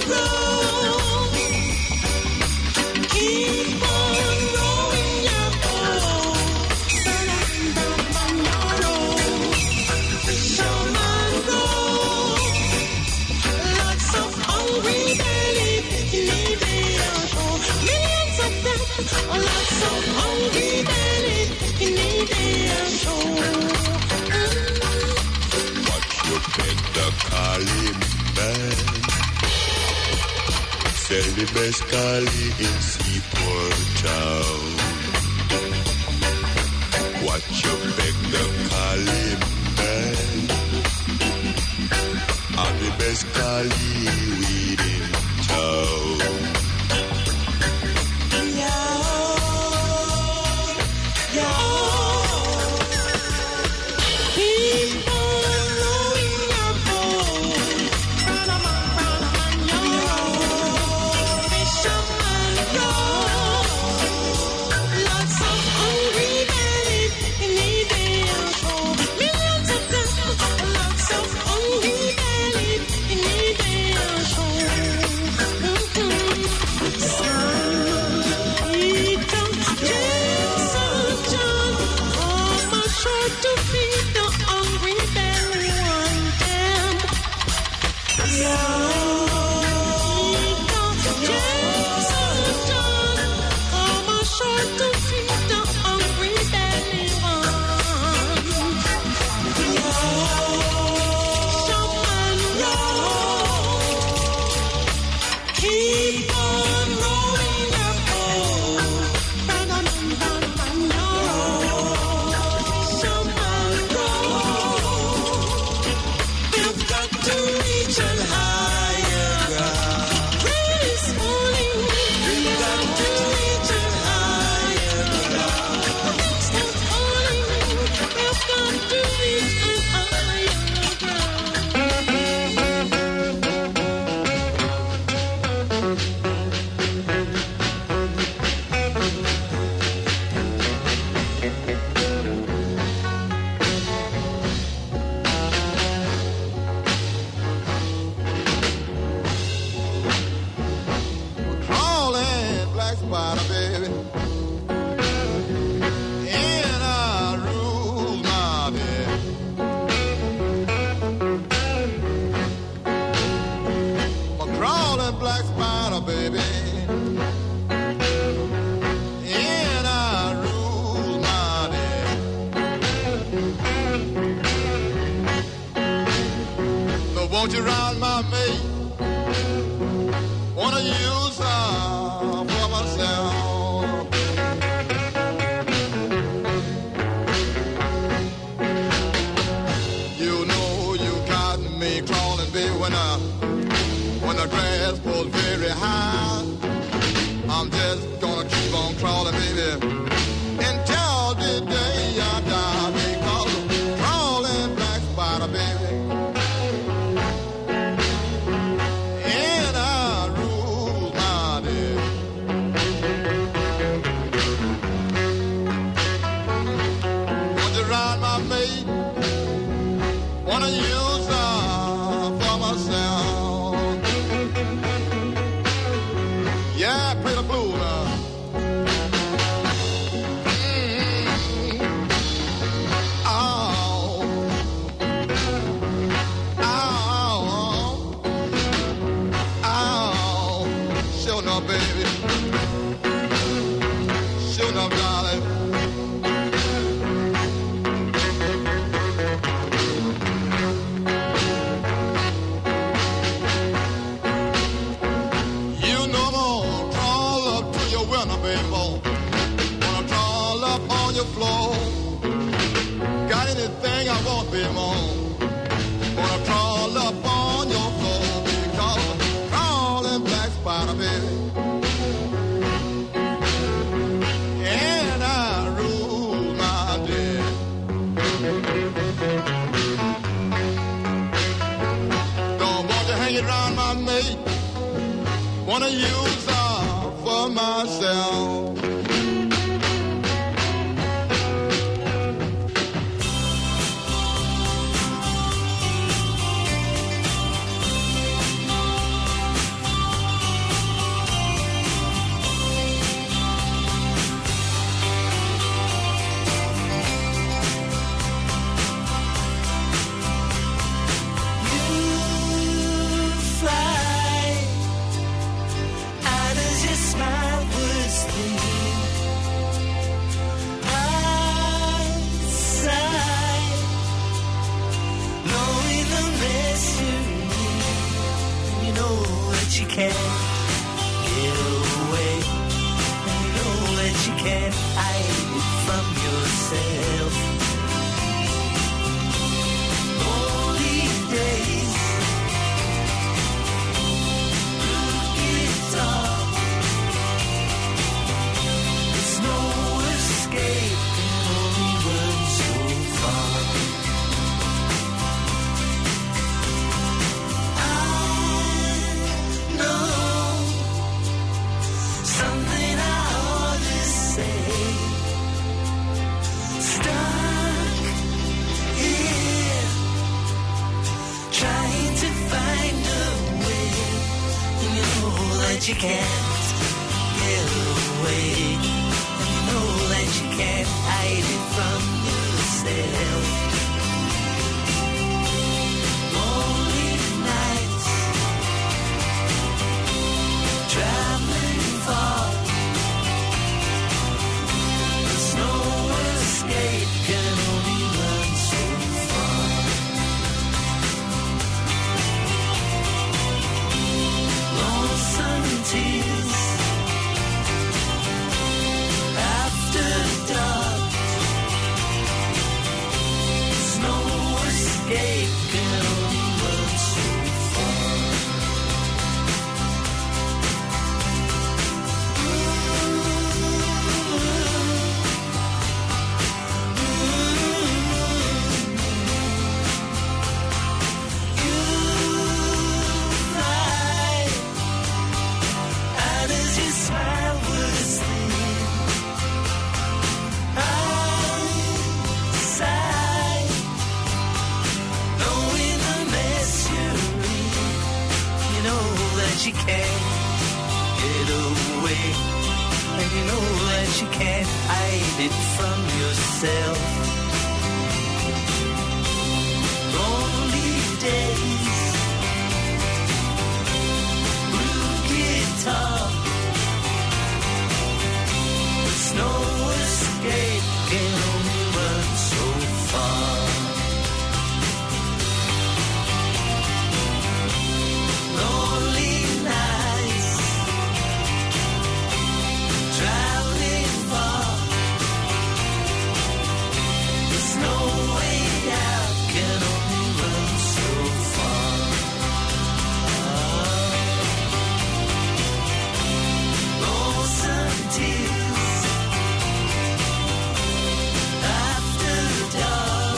Sell the best collie in Seaport Town. Watch you beg the collie man. I'm the best collie weed in town. Won't you ride my mate? Wanna use her for myself. You know you got me crawling, baby, when the grass was very high. I'm just gonna keep on crawling, baby, until the day I die. Because I'm crawling black spider, baby. Wanna use her for myself. Yeah, play the blues now. Oh. Oh. Oh. Sure enough, baby. Sure enough, darling. Floor. Got anything I want, baby, more. Wanna crawl up on your floor because I'm crawling black spider, baby. And I rule my day. Don't want to hang around my mate. Wanna use her for myself. know that you can't get away. And you know that you can't hide it from yourself. Lonely days, blue guitar, there's no escape, can only run so far. Something I always say, stuck here, trying to find a way. And you know that you can't get away. And you know that you can't hide it from yourself. Lonely nights, traveling far, there's no escape, can only run so far. Lonesome tears after dark, there's no escape, can only run so far. You can't get away, and you know that you can't hide it from yourself. Lonely days, blue guitar, there's no escape, can only run so far. Lonely nights, traveling far, there's no way out, can only run so far. Lonesome tears after dark,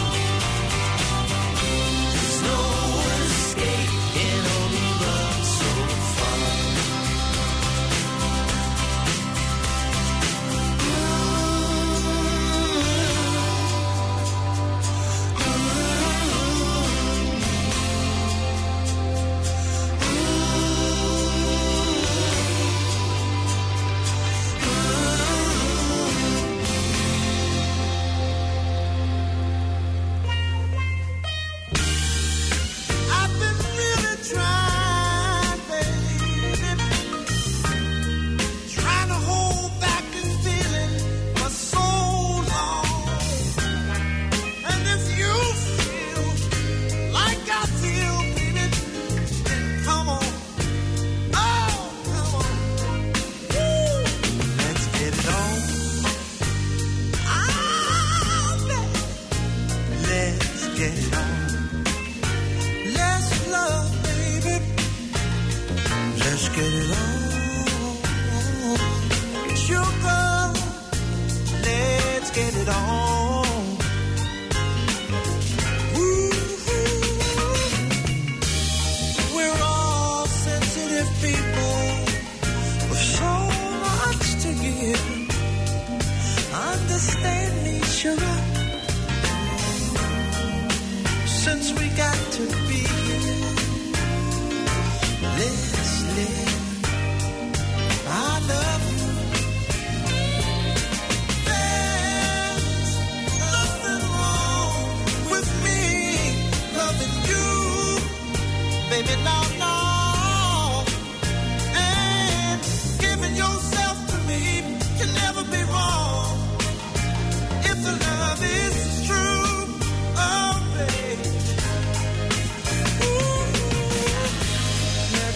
there's no escape, can only run so far. I've been really trying, baby, trying to hold back this feeling for so long. And if you feel like I feel, baby, then come on. Oh, come on. Woo. Let's get it on. Let's get it on. Let's love, baby. Let's get it on. Sugar, let's get it on. Ooh, we're all sensitive people with so much to give. Understand me, sugar. Since we got to be here, let's live. I love you. There's nothing wrong with me loving you, baby. No, no. And giving yourself to me can never be wrong if the love is true. Oh, baby. Ooh.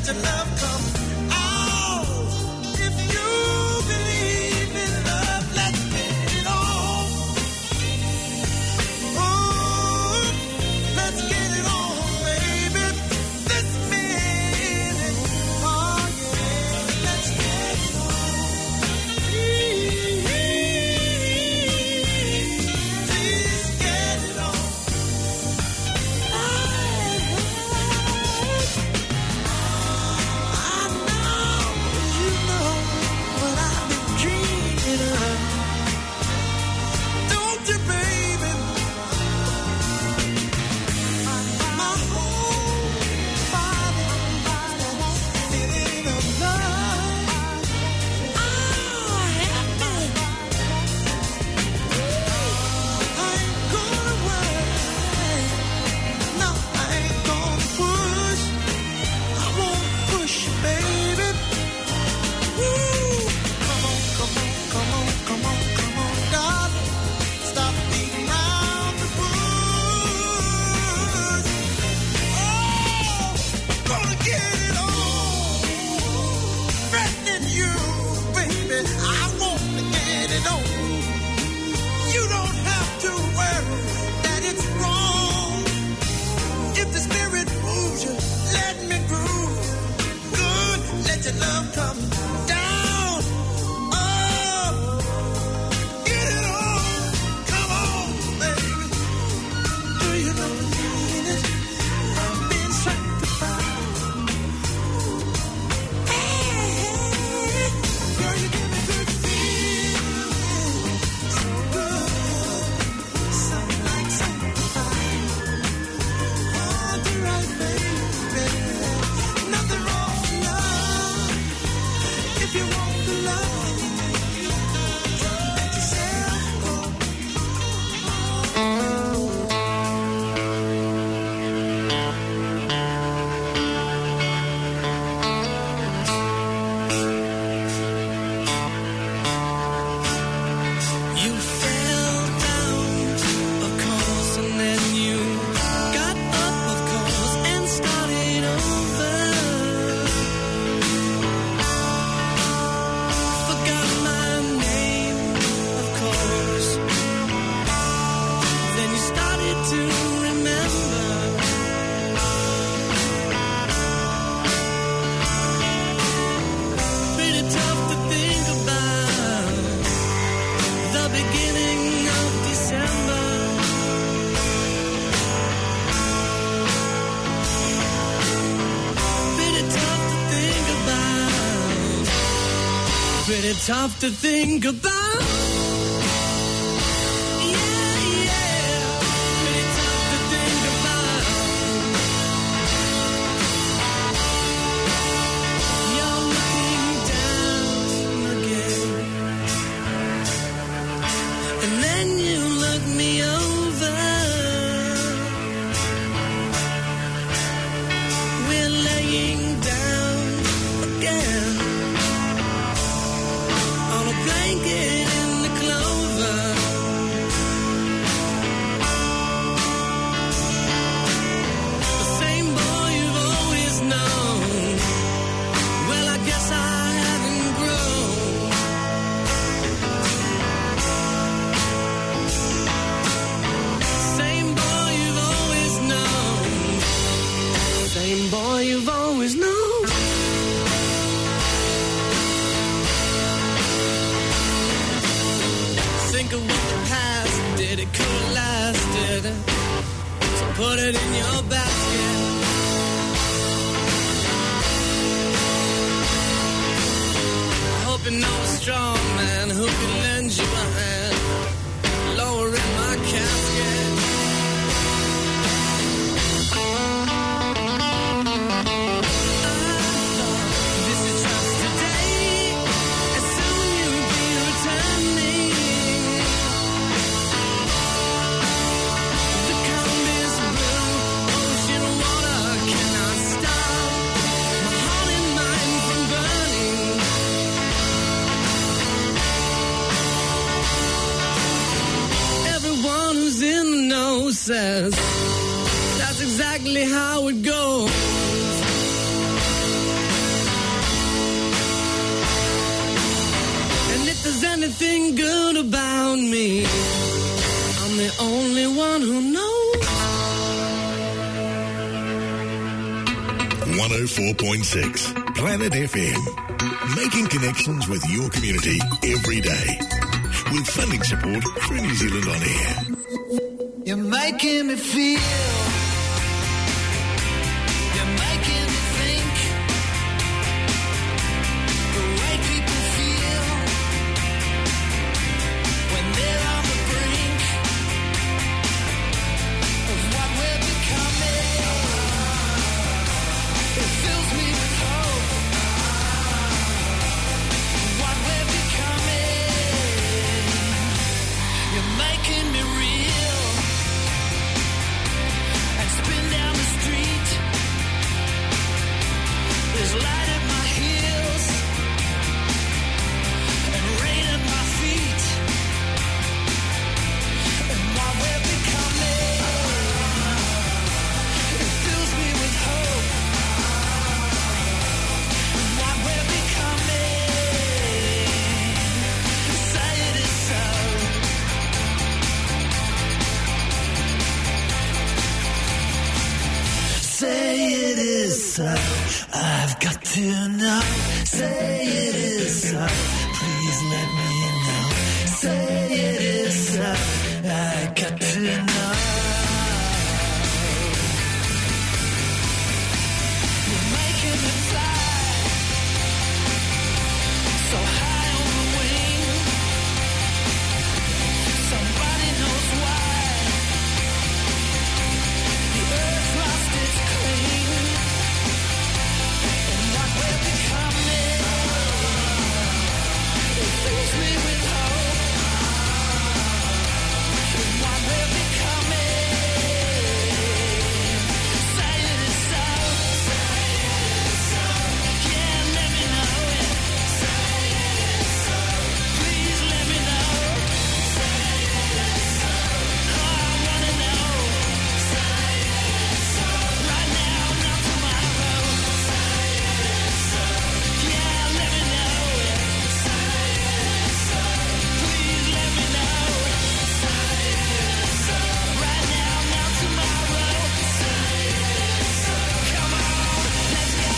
let your love come out. If you believe in love, let's get it on. Oh, let's get it on, baby. This minute, oh yeah, let's get it on. Please get it on. Pretty tough to think about. Put it in your basket. I hope you know a strong man who can lend you a hand, lowering my casket. Says that's exactly how it goes. something good about me. I'm the only one who knows. 104.6 Planet FM. Making connections with your community every day. With funding support through New Zealand On Air. You're making me feel. You're making me think. The way people feel when they're on the brink of what we're becoming. It fills me with hope. What we're becoming. You're making me real. And spin down the street. There's light at my heels and rain at my feet. And what we're becoming, it fills me with hope. And what we're becoming, say it is so. Say it is so. I've got to know. Say it is so. Please let me know. Say it is so. I got to know. You're making me fly so high on the wing. Somebody knows why. The earth lost its clean, and what we're becoming, it fills me with hope. And what we're becoming, say it is so. Yeah, let me know it. Please let me know. Oh, I wanna know. Right now, not tomorrow. Yeah, let me know it. Please let me know. Right now, not tomorrow. Come on, let's go.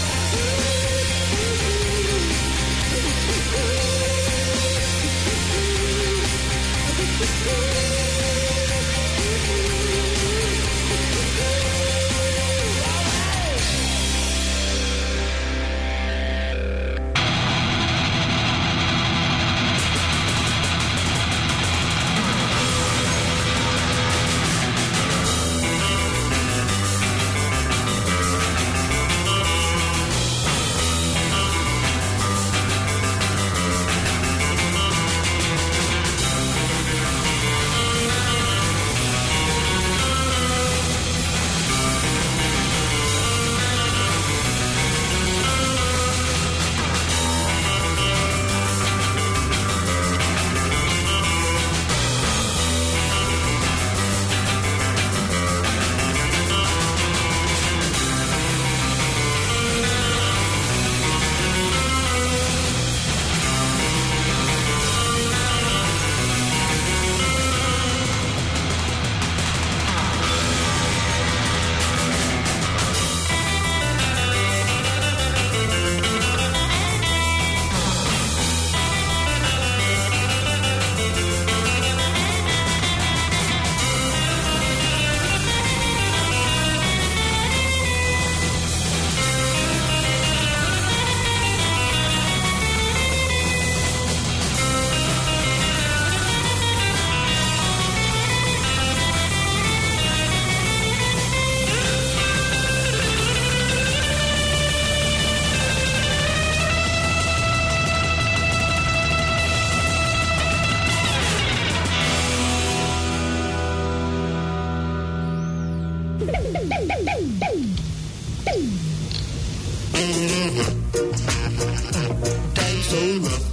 Time so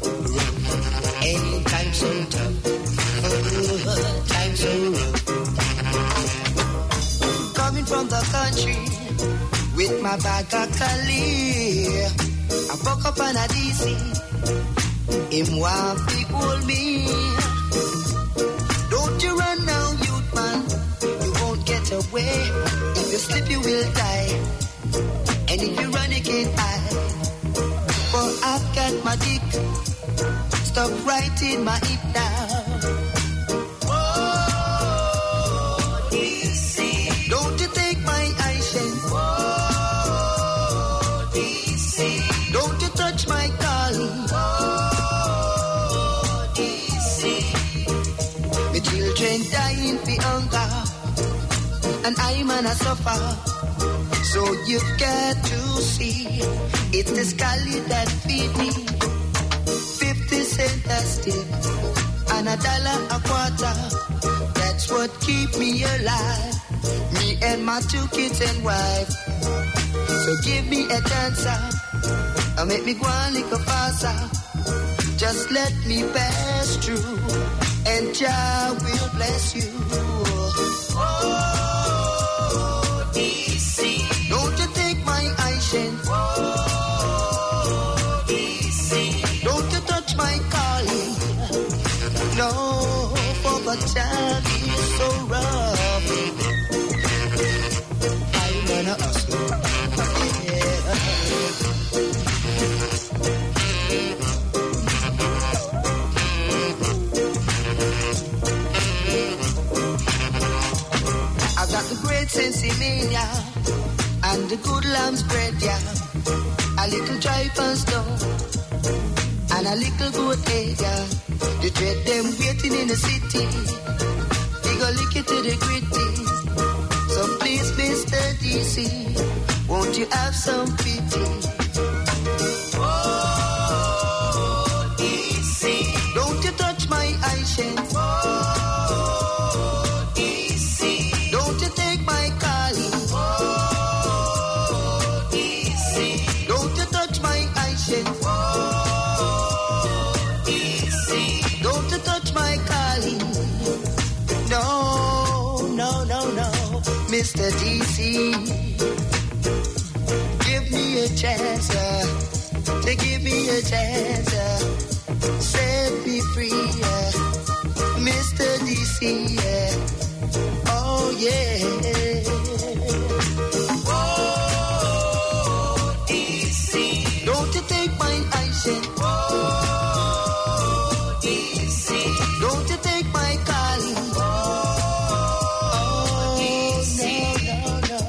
rough, and time so tough. Time so rough. Coming from the country with my bag of Cali, I woke up on a DC him want to hold me. Don't you run now, youth man, you won't get away. If you slip, you will die, and if you run, you can't hide. For I've got my dick stuck right in my hip now. Oh, DC, don't you take my eyeshine. Oh, DC, don't you touch my calling. Oh, DC, the children dying for hunger, and I'm gonna suffer. So you've got to see, it's the scully that feed me. 50 cents a stick and $1 a quarter. That's what keep me alive. Me and my 2 kids and wife. So give me a chance, and make me go on little faster. Just let me pass through, and Jah will bless you. Oh, DC, don't you take my eyeshine. Oh, DC, don't you touch my calling. No, for the time is so rough. I'm gonna hustle. Yeah. I got the great sensimania and the good lamb's bread, yeah. A little dry pan stone and a little good egg, yeah. You trade them waiting in the city. We go lick it to the gritty. So please, Mr. DC, won't you have some pity? Oh, DC, don't you touch my eyeshine. Oh, DC, don't you take my calling. Oh, DC, don't you touch my eyeshine. Oh, DC, don't you touch my calling. No, no, no, no, Mr. DC, give me a chance, to give me a chance, set me free, Mr. DC, oh yeah. Oh, DC, don't you take my eyeshine. Oh, DC, don't you take my calling. Oh, DC, no, no,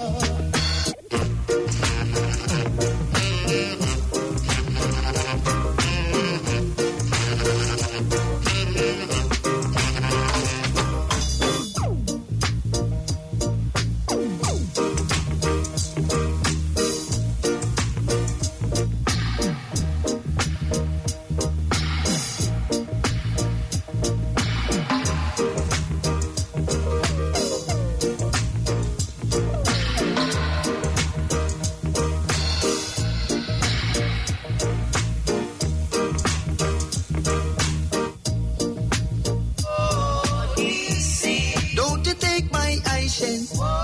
don't you take my eyeshine.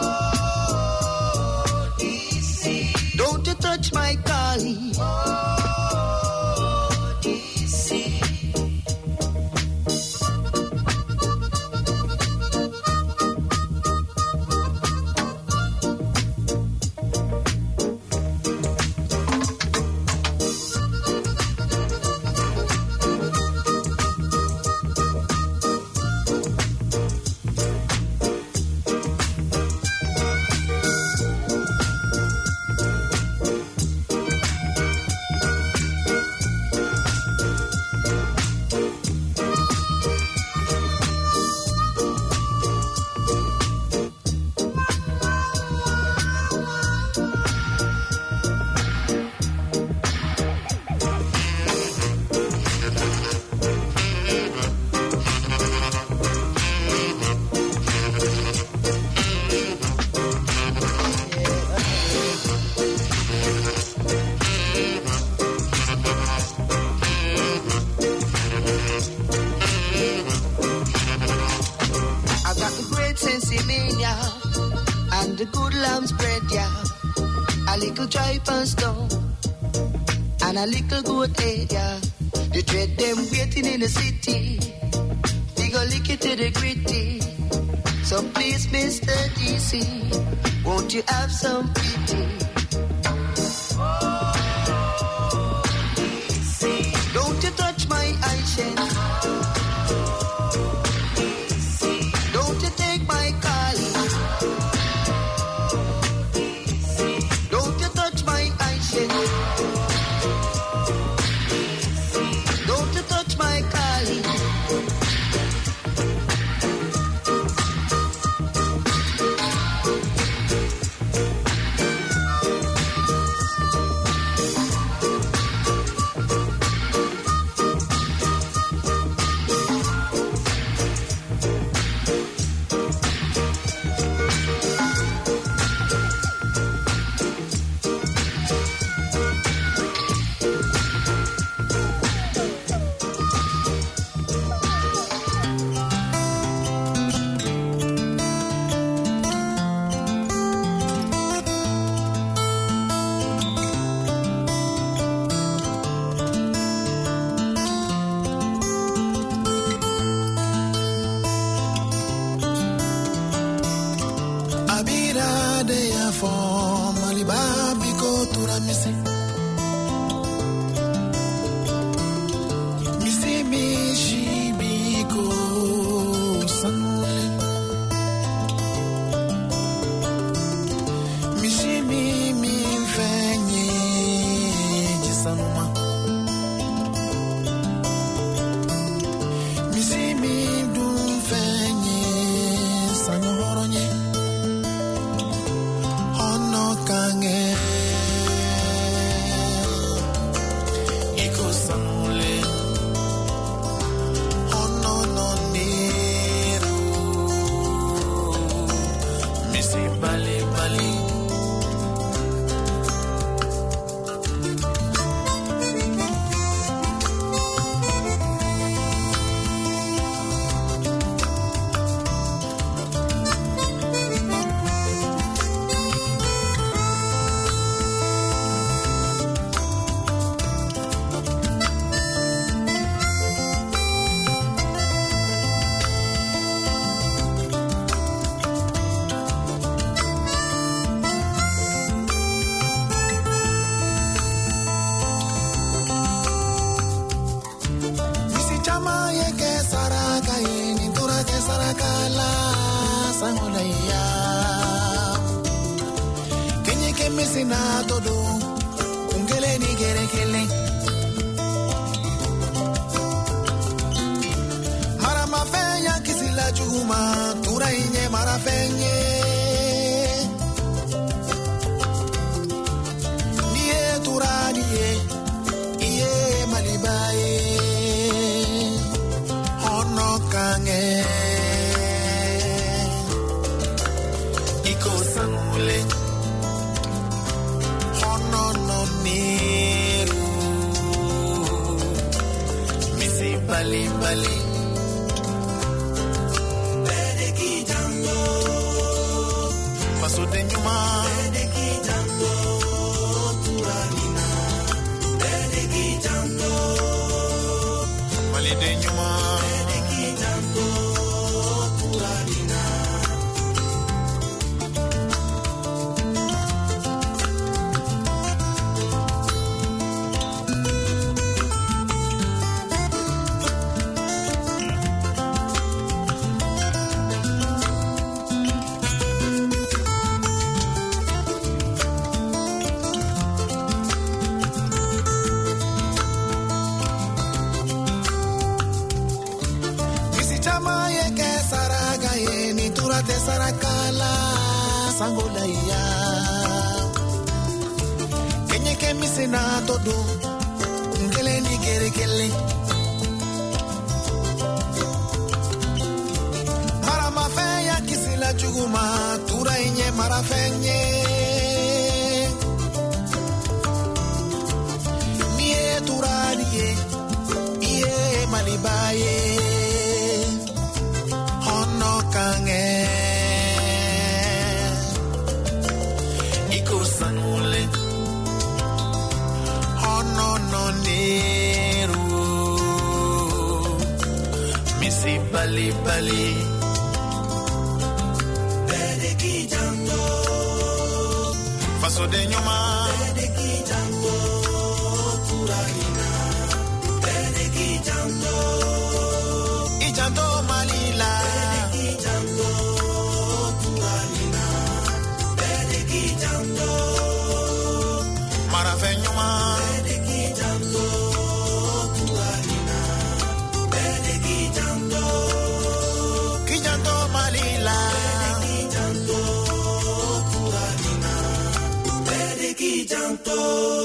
Oh, DC, don't you touch my calling. Oh, DC. and the good lamb's bread, yeah. A little dry pan stone and a little goat egg, yeah. The dread them waiting in the city. They go lick it to the gritty. So please, Mr. DC, won't you have some pity? Don't you touch my eyeshadow. Don't you take my calling. Don't you touch my eyeshadow. Don't you touch my calling. Sanule, oh no no nero. Missy Bali Bali. Bedeki janto. Faso de nyoma. Bedeki janto. Turalina. Bedeki janto. Ijanto malila. Bedeki janto. Turalina. Bedeki janto. Marafe nyoma. Bedeki janto. Turalina. Bedeki janto. Ijanto malila. Bedeki janto. Turalina. Bedeki janto.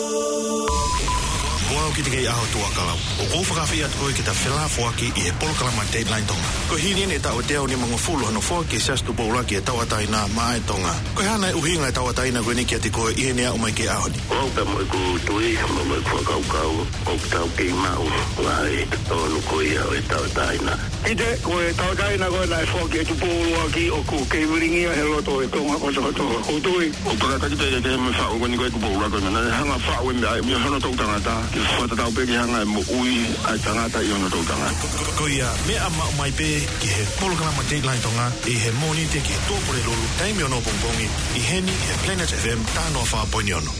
Wow, kita kaya aho tua kalau. O ko whakawhia koe ki ta whelawhaki I he polokalama deadline tonga. Ko hini ne ta o teo ni mga fulu hano whaki sastu paula ki e tawataina maa e tonga. Ko hana e uhinga e tawataina koe ni ki ati koe I nea umai ki aho ni. O ka mo ku tui mo mo ko kau o tau ki mau lai o no ko ia e tawataina. Ite ko e tawataina ko na whaki e tu paula ki o ku ke wiringi he loto e tonga o to o tui. O para ka te te me fa o ni ko ku paula ko na hanga fa o mi hana to tangata. Ki fa ta tau pe ki hanga mo ui a tangata I ono to tangata. Ko ia me ama umai pe ki he polokalama deadline tonga I he moni te ki tōpore lolu taimi ono pongpongi I heni he Planet FM tānoa whāpoini ono.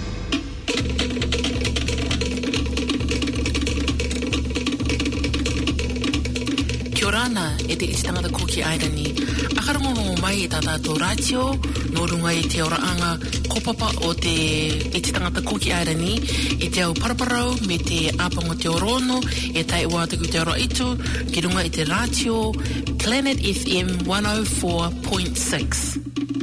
Kia ora ana e te iti tangata koki airani. Akarongongo mai e tātātou rātio, nō runga I te oraanga kopapa o te iti tangata koki airani, I te au paraparau me te āpango te orono, e tai ua tuku te ora itu, ki runga I te rātio Planet FM 104.6.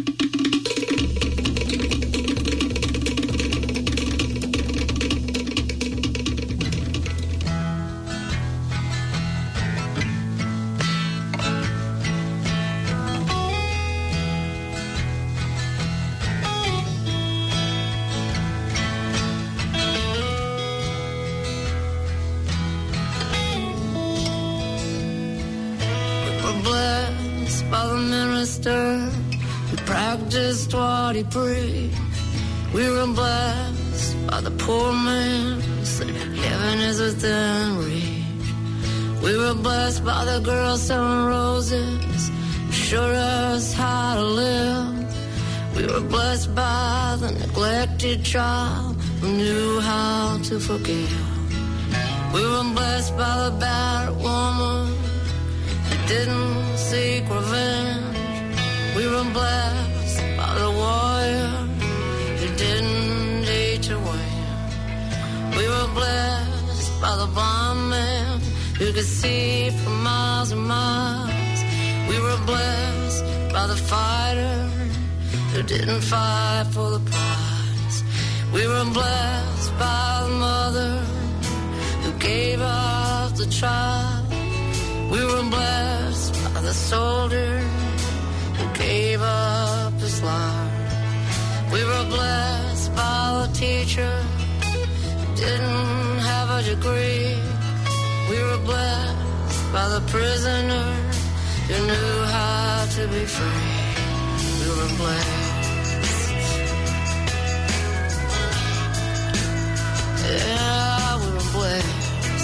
Practiced what he preached. We were blessed by the poor man who said heaven is within reach. We were blessed by the girl selling roses who showed us how to live. We were blessed by the neglected child who knew how to forgive. We were blessed by the battered woman who didn't seek revenge. We were blessed by the warrior who didn't hate to win. We were blessed by the blind man who could see for miles and miles. We were blessed by the fighter who didn't fight for the prize. We were blessed by the mother who gave up the child. We were blessed by the soldier who gave up his life. We were blessed by the teacher who didn't have a degree. We were blessed by the prisoner who knew how to be free. We were blessed. Yeah, we were blessed.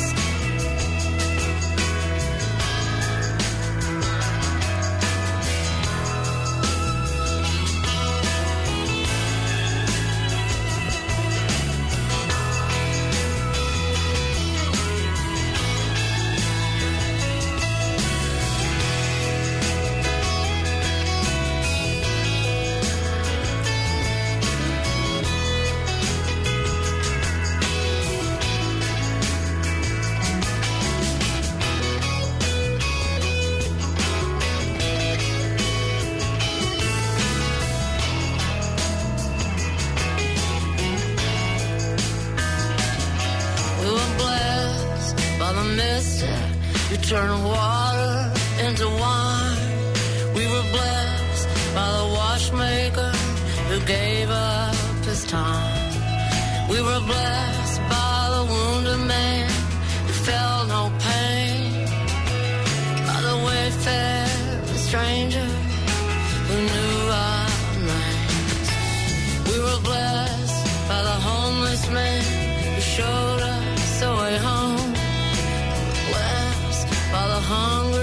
Turn water into wine. We were blessed by the watchmaker who gave up his time. We were blessed by the wounded man who felt no pain, by the wayfaring stranger who knew our names. We were blessed by the homeless man who showed us the way home. By the hunger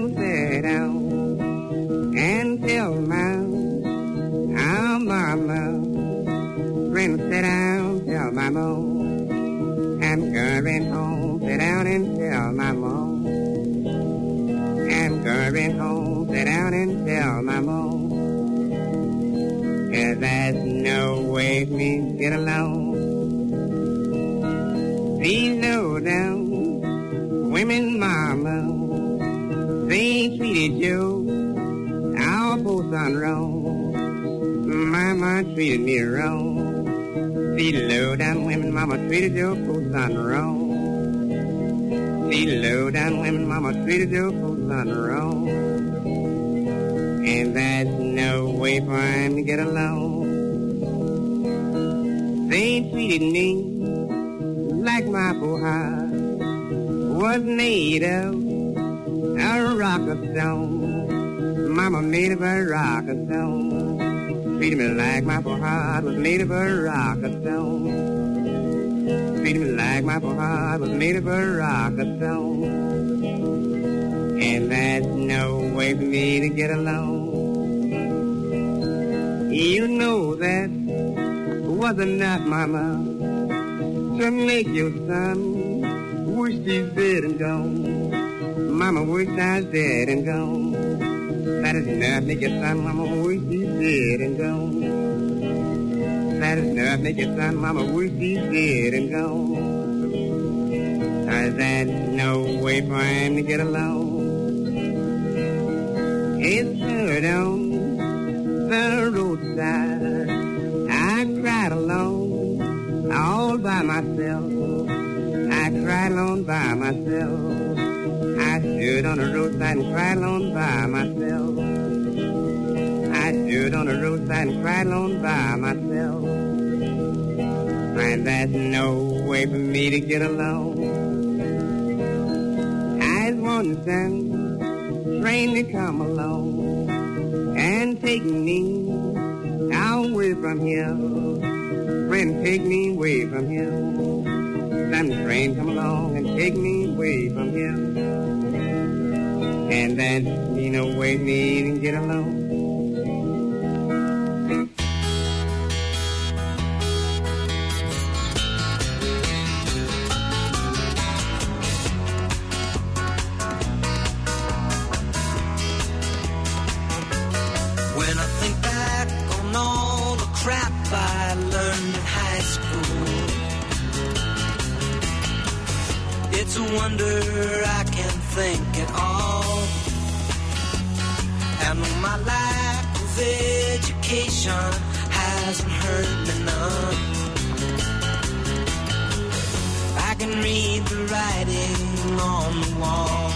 sit down and tell my mama. Friend, sit down, tell my mom. I'm going home, sit down and tell my mom. I'm going home, sit down and tell my mom. 'Cause there's no way for me to get along. These low down women, mama, they treated you our poor son wrong. Mama treated me wrong. These low down women, mama treated your poor son wrong. These low down women, mama treated your poor son wrong. And there's no way for him to get along. They treated me like my poor heart was made of a rock of stone. Mama made of a rock of stone. Treated me like my poor heart was made of a rock of stone. Treated me like my poor heart was made of a rock of stone. And there's no way for me to get along. You know that was enough, mama, to make your son wish he's dead and gone. Mama wish I was dead and gone. That is enough, make your son, mama wish he's dead and gone. That is enough, make your son, mama wish he's dead and gone. 'Cause there's no way for him to get along. It's hurt on the roadside. I cried alone, all by myself. I cried alone by myself. I stood on the roadside and cried alone by myself. I stood on the roadside and cried alone by myself. And there's no way for me to get along. I was one son, train to come along and take me away from here. Friend, take me away from here. Some train come along and take me away from here. And there's no way for me to get along. When I think back on all the crap I learned in high school, it's a wonder I can think at all. And my lack of education hasn't hurt me none. I can read the writing on the wall.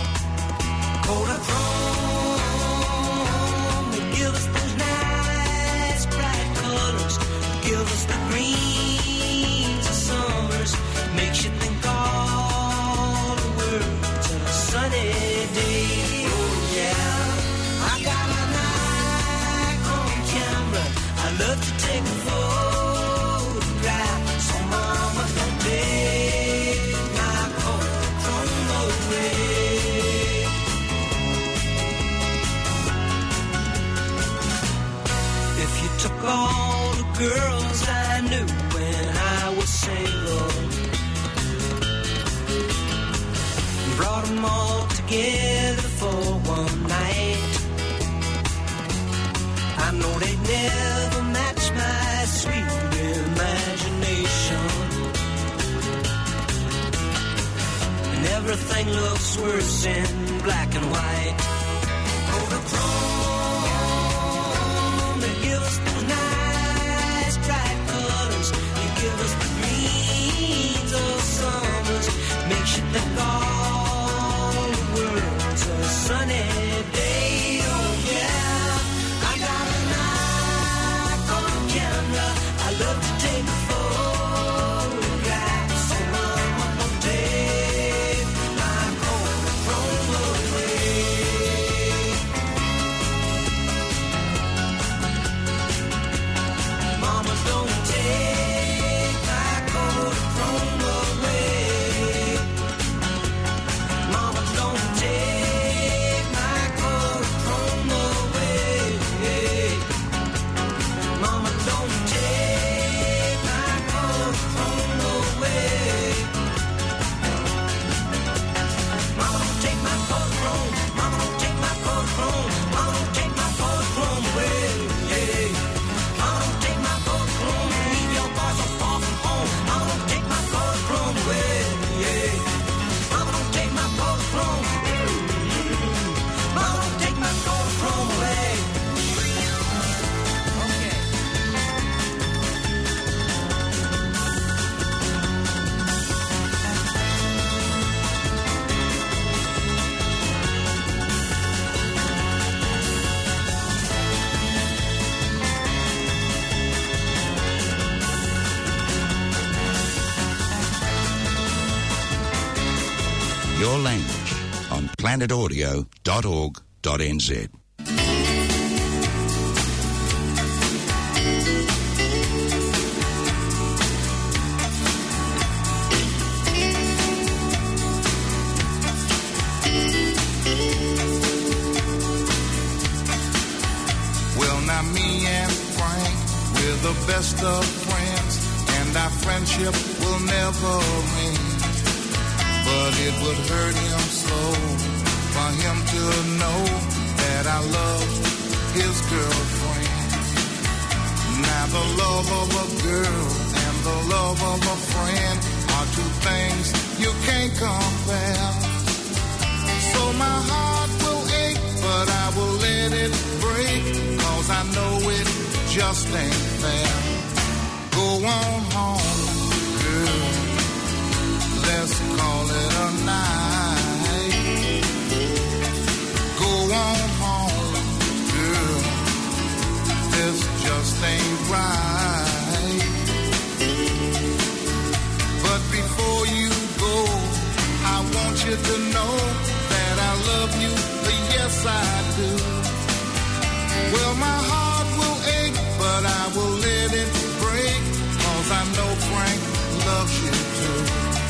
Kodachrome, they give us those nice bright colors, give us the greens of summers, makes you think all the words of a sunny day. Oh yeah, I got a Nikon camera, I love to take a photograph, so mama don't take my Kodachrome away. If you took all the girls I knew when I was single, brought them all together for one night, I know they'd never match my sweet imagination. And everything looks worse in black and white. Kodachrome, they give us those nice bright colors, they give us the greens of summers, makes you think all the world's a sunny day. Oh yeah, I got a Nikon camera, I love to take a photograph, so mama don't take my Kodachrome away. Mama don't take my Kodachrome away. Mama don't take my planetaudio.org.nz. Well, now me and Frank, we're the best of friends, and our friendship will never end. But it would hurt him so for him to know that I love his girlfriend. Now the love of a girl and the love of a friend are two things you can't compare. So my heart will ache, but I will let it break, 'cause I know it just ain't fair. Go on home, girl, let's call it a night. Go on home, girl, this just ain't right. But before you go, I want you to know that I love you, yes I do. Well, my heart will ache, but I will let it break, 'cause I know Frank loves you too.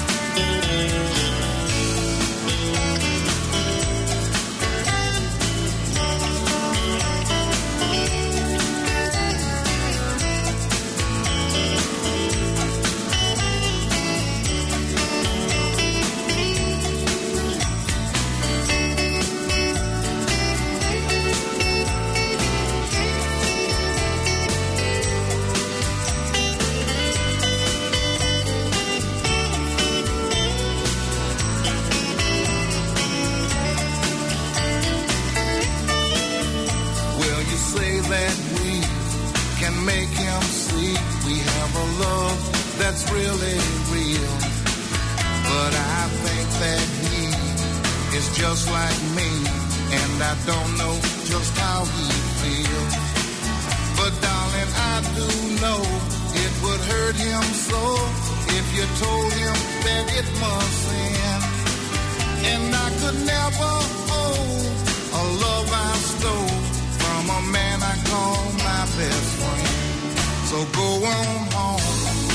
That's really real, but I think that he is just like me, and I don't know just how he feels. But darling, I do know it would hurt him so if you told him that it must end. And I could never hold a love I stole from a man I call my best friend. So go on home,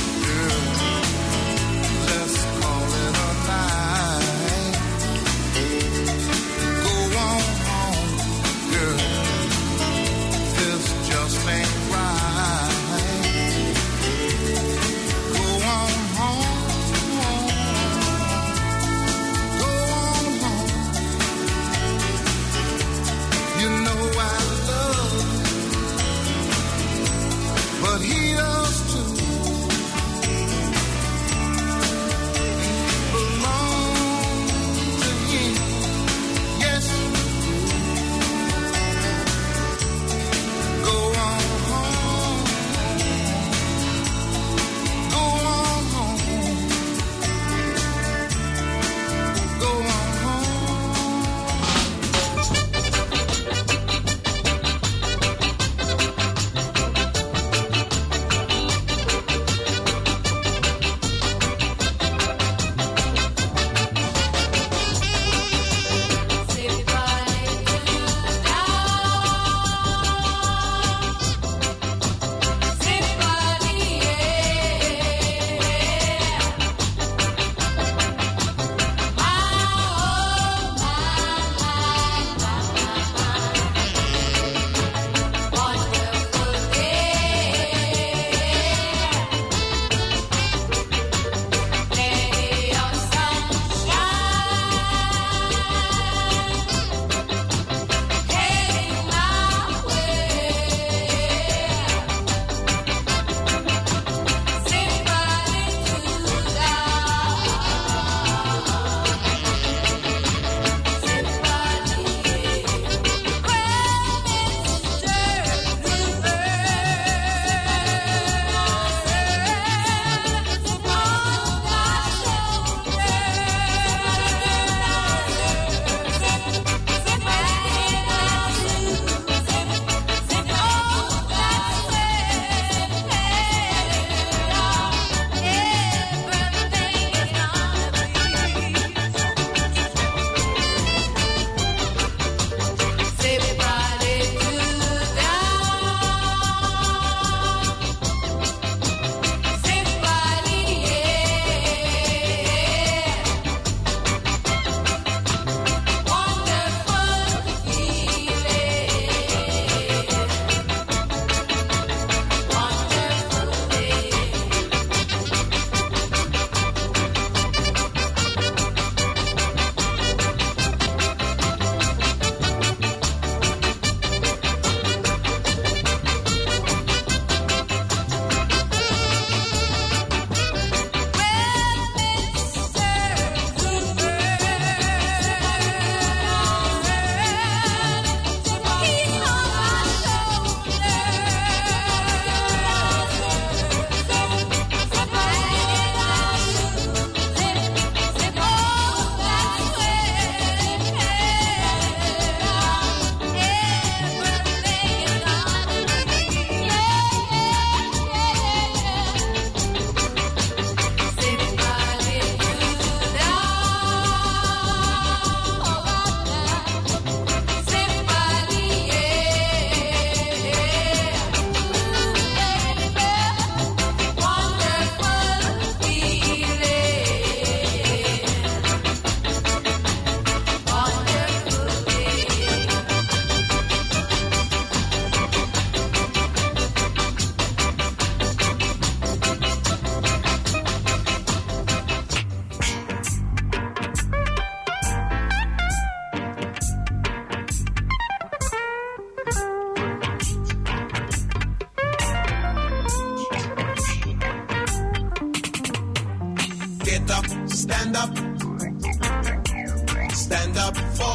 let's call it a night. Go on home, girl, this just ain't right. Go on home, go on home. You know I love you, but he does too.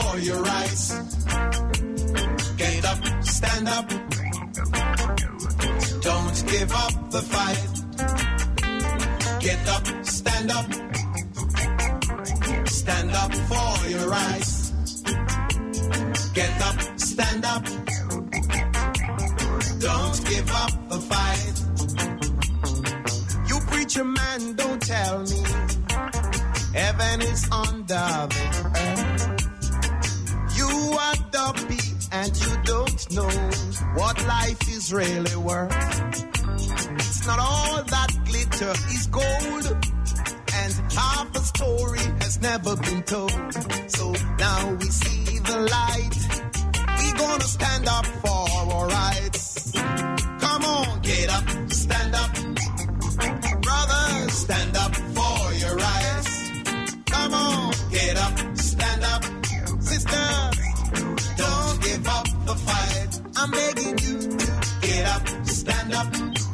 for your rights. Get up, stand up. Don't give up the fight. Get up, stand up. Stand up for your rights. Get up, stand up. Don't give up the fight. You preacher man, don't tell me heaven is under the earth. You are dopey and you don't know what life is really worth. It's not all that glitter is gold, and half the story has never been told. So now we see the light. We gonna stand up for our rights. Come on, get up, stand up. Brothers, stand up for your rights. Come on, get up, stand up. Sisters, don't give up the fight. I'm begging you to get up, stand up.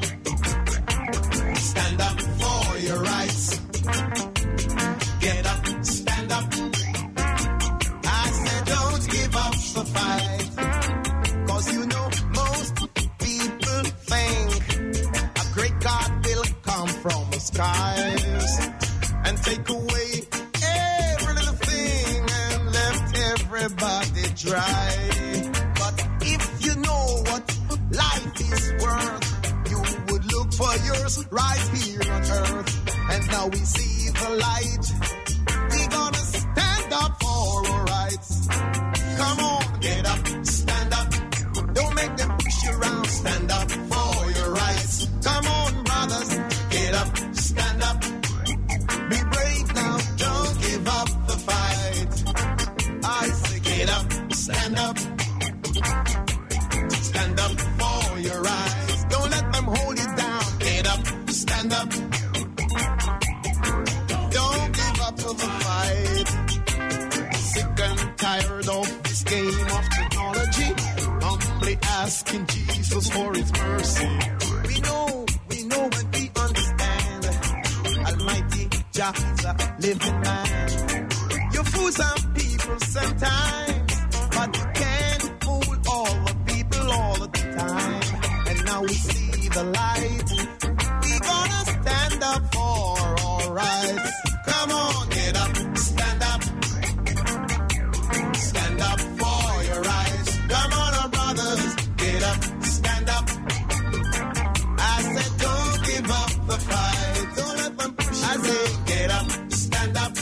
Stand up for your rights. Get up, stand up. I said don't give up the fight. Cause you know most people think a great God will come from the skies and take away every little thing and left everybody dry. But if you know what life is worth, you would look for yours right here on earth. And now we see the light. We gonna stand up for our rights. Come on, get up, stand up. Don't make them push you around. Stand up for your rights. Come on, brothers, get up, stand up. Be brave now, don't give up the fight. I say get up, stand up. Stand up for your rights. Don't let them hold you down. Get up, stand up. Don't give up to the fight. Sick and tired of this game of technology. Humbly asking Jesus for his mercy. We know and we understand. Almighty Jah is a living man. You fool some people sometimes, but you can't fool all the people all the time. And now we see the light. We gonna stand up for our rights. Come on, get up, stand up. Stand up for your rights. Come on, our brothers, get up, stand up. I said don't give up the fight. Don't let them push you. I said get up, stand up.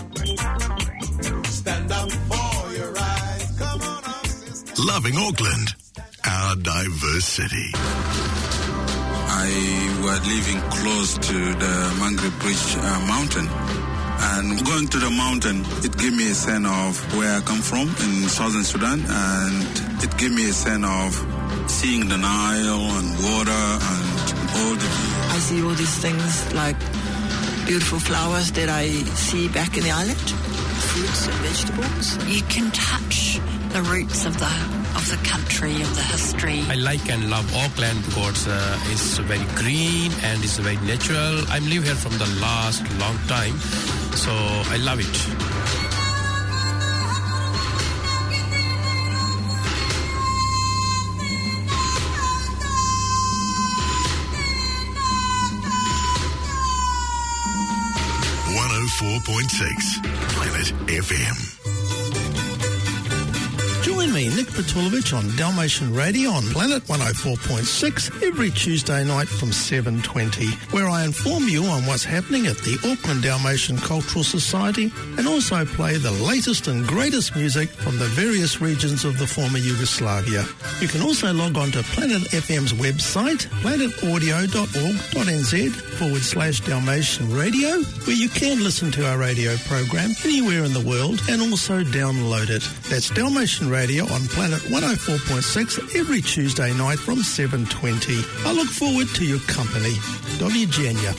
Stand up for your rights. Come on, our sisters. Loving Auckland, our diverse city. I was living close to the Mangere Bridge mountain. And going to the mountain, it gave me a sense of where I come from in southern Sudan. And it gave me a sense of seeing the Nile and water and all the... I see all these things like beautiful flowers that I see back in the island, fruits and vegetables. You can touch the roots of the country, of the history. I like and love Auckland because it's very green and it's very natural. I live here from the last long time, so I love it. Planet FM. Join me, Nick Patulovich, on Dalmatian Radio on Planet 104.6 every Tuesday night from 7:20, where I inform you on what's happening at the Auckland Dalmatian Cultural Society and also play the latest and greatest music from the various regions of the former Yugoslavia. You can also log on to Planet FM's website, planetaudio.org.nz/Dalmatian Radio, where you can listen to our radio program anywhere in the world and also download it. That's Dalmatian Radio on Planet 104.6 every Tuesday night from 7:20. I look forward to your company. Do viđenja.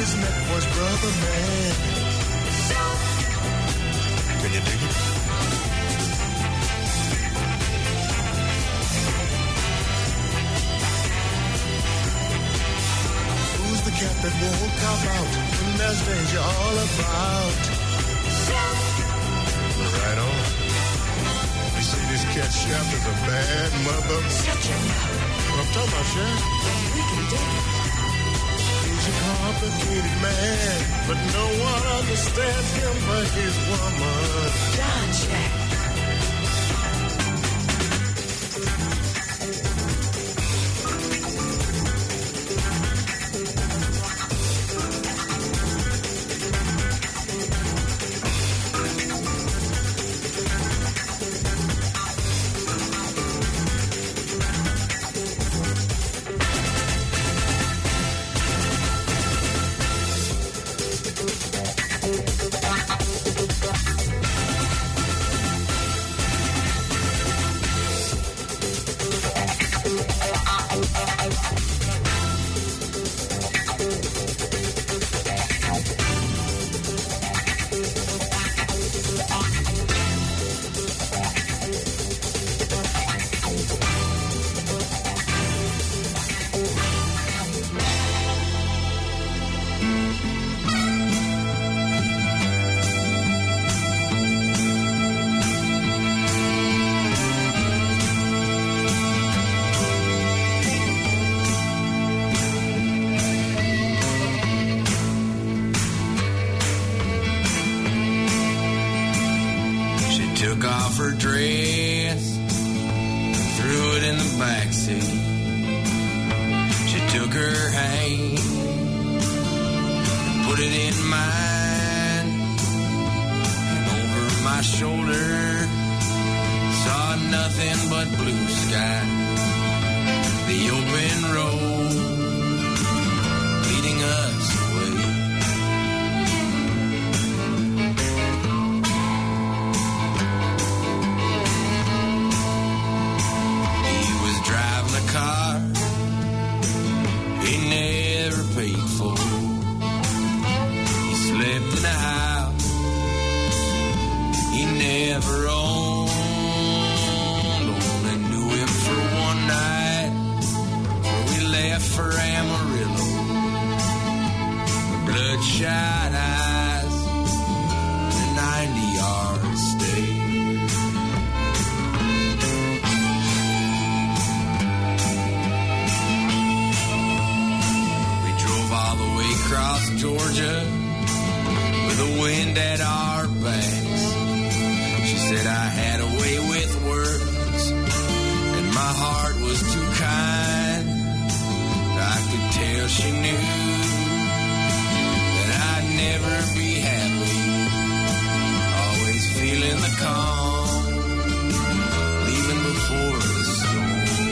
his neck was Brother Man. Can you dig it? Who's the cat that won't cop out when there's danger all about? Right on. You see, this cat Chef is a bad mother. Shut your mouth. What I'm talking about, Chef? We can dig it. He's a complicated man, but no one understands him but his woman. John Jack. Took off her dress, threw it in the backseat. She took her hand, put it in mine, and over my shoulder saw nothing but blue sky. The open road leading us away. Car he never paid for. He slept in a house he never owned. Only knew him for one night before we left for Amarillo. Bloodshot eyes and a 90-yard stay. All the way across Georgia with the wind at our backs. She said I had a way with words and my heart was too kind. I could tell she knew that I'd never be happy, always feeling the calm, leaving before the storm.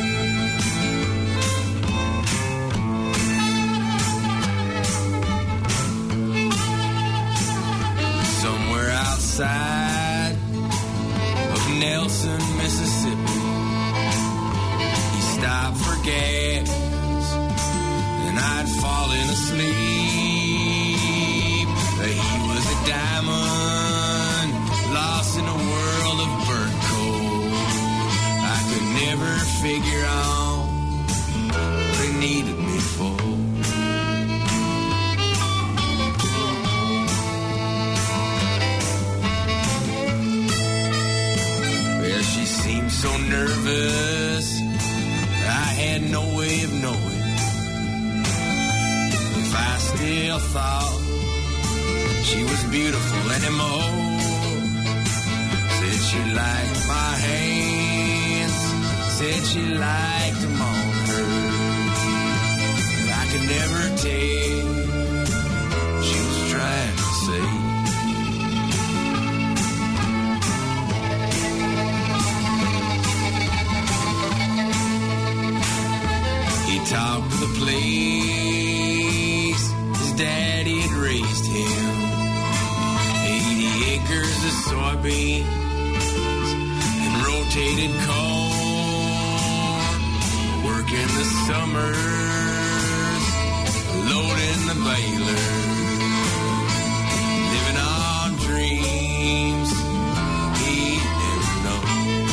Outside of Nelson, Mississippi, he stopped for gas, and I'd fallen asleep. He was a diamond, lost in a world of burnt coal. I could never figure out what he needed me for. She seemed so nervous, I had no way of knowing if I still thought she was beautiful anymore. Said she liked my hands, said she liked them on her, but I could never tell what she was trying to say. He talked of the place his daddy had raised him. 80 acres of soybeans and rotated corn. Working the summers, loading the baler, living on dreams he never known.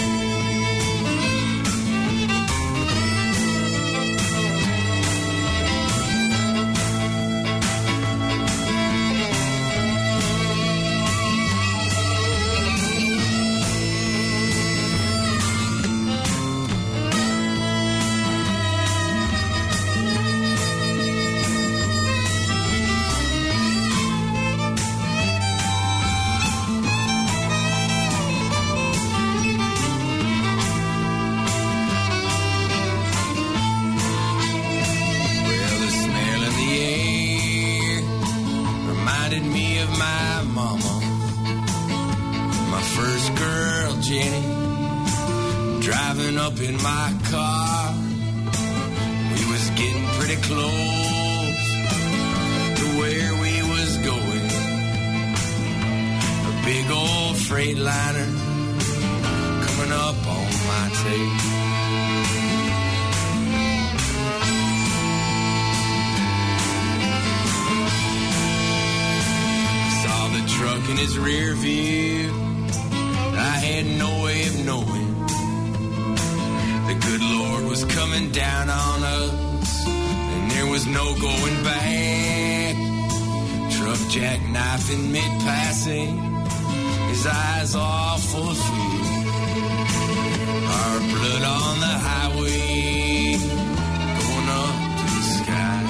Driving up in my car, we was getting pretty close to where we was going. A big old Freightliner coming up on my tail. Saw the truck in his rear view. I had no way of knowing the good Lord was coming down on us, and there was no going back. Truck jackknifing mid-passing, his eyes all full of fear. Our blood on the highway, going up to the sky.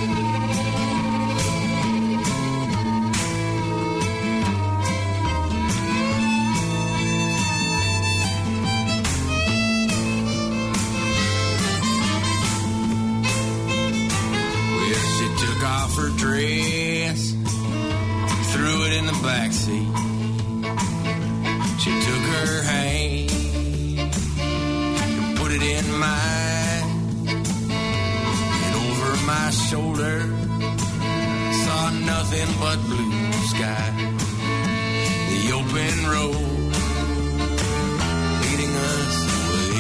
Off her dress, threw it in the backseat. She took her hand and put it in mine, and over my shoulder saw nothing but blue sky. The open road leading us away.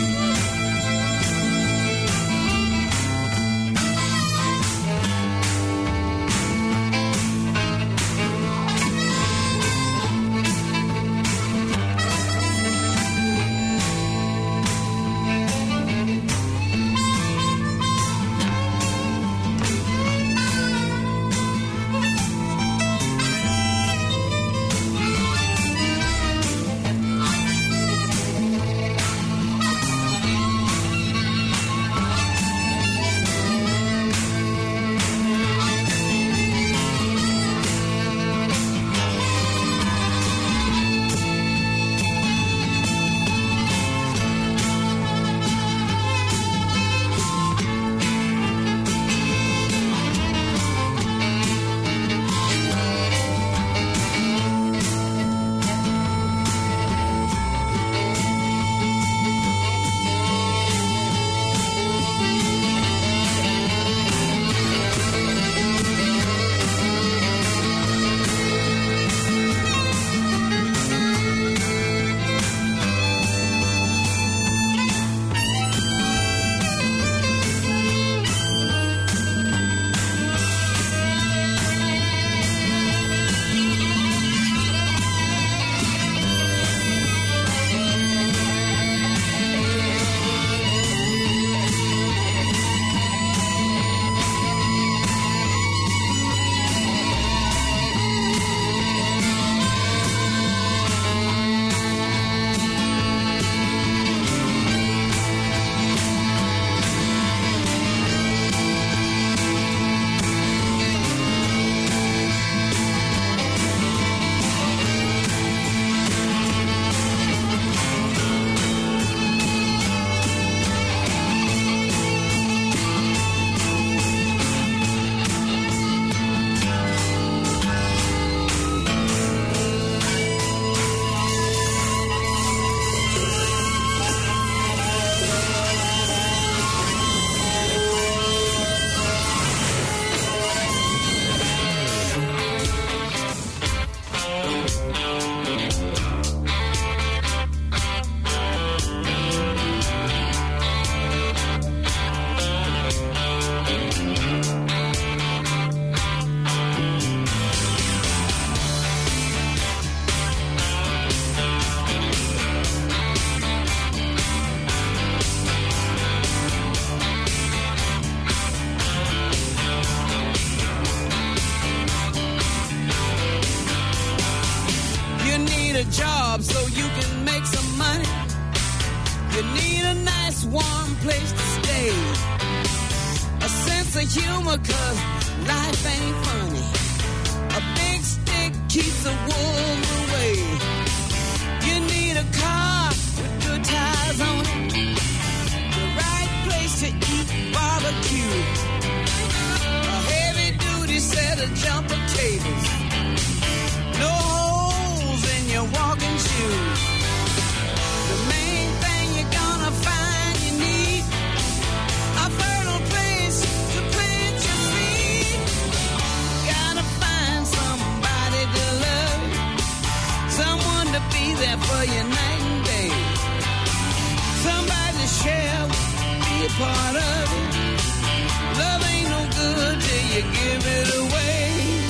need a nice warm place to stay. A sense of humor, 'cause life ain't funny. A big stick keeps the wolves away. You need a car with good tires on it. The right place to eat barbecue. A heavy duty set of jumper cables. No holes in your walking shoes. The main thing you're gonna find you need a fertile place to plant your seed. Gotta find somebody to love, someone to be there for you night and day, somebody to share, be a part of it. Love ain't no good till you give it away.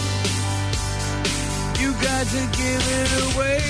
You got to give it away.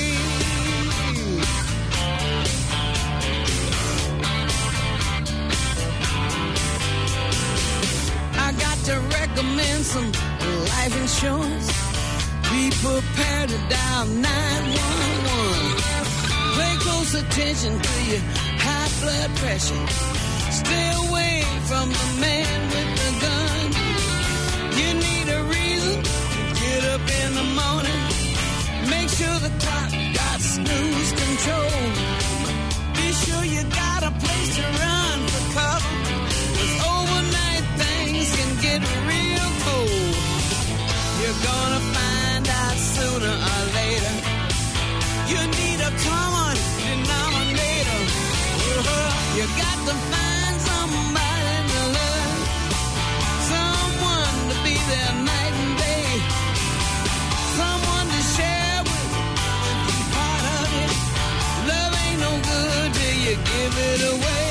I got to recommend some life insurance. Be prepared to dial 911. Pay close attention to your high blood pressure. Stay away from the man with the gun. You need a reason to get up in the morning. Make sure the clock got snooze control. Be sure you got a place to run for cover, 'cause overnight things can get real cold. You're gonna find out sooner or later. You need a common denominator. You got to find somebody to love, someone to be there night and day, someone to share with and be part of it. Love ain't no good till you give it away.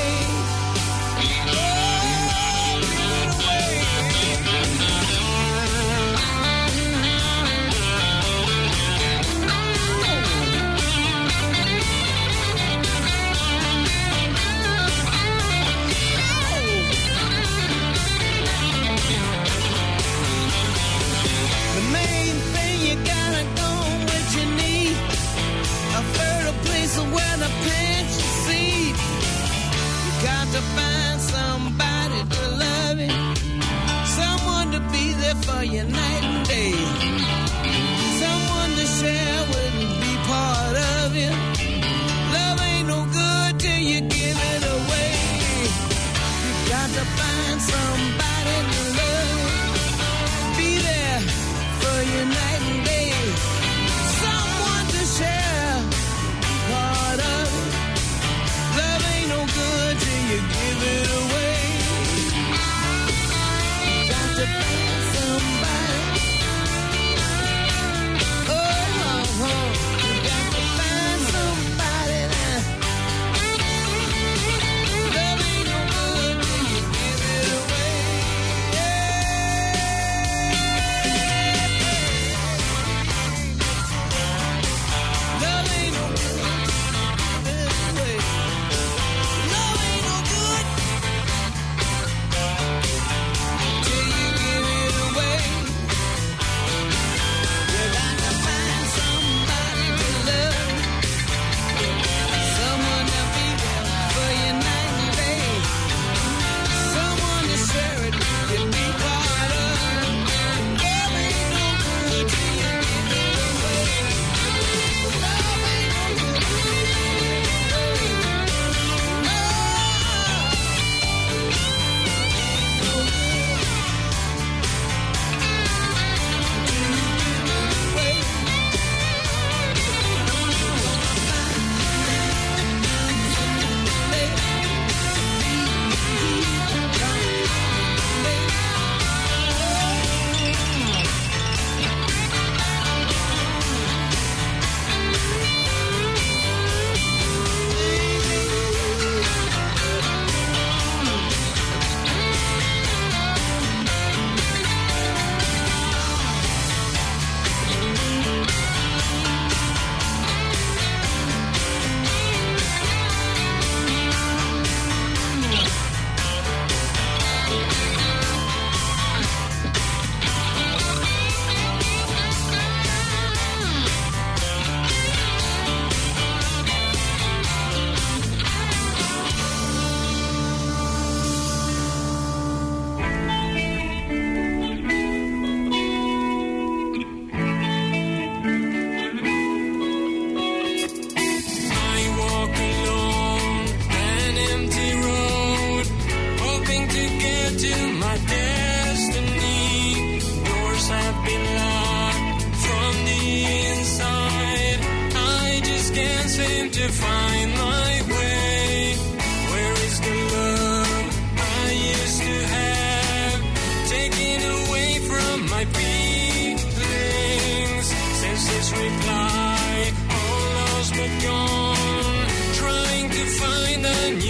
Where to plant your seed. You got to find somebody to love you, someone to be there for you night and day, someone to share with and be part of you. Love ain't no good till you give it away. You got to find somebody to love, be there for you night and day, someone to share, part of it. Love ain't no good till you give it away. Got to find somebody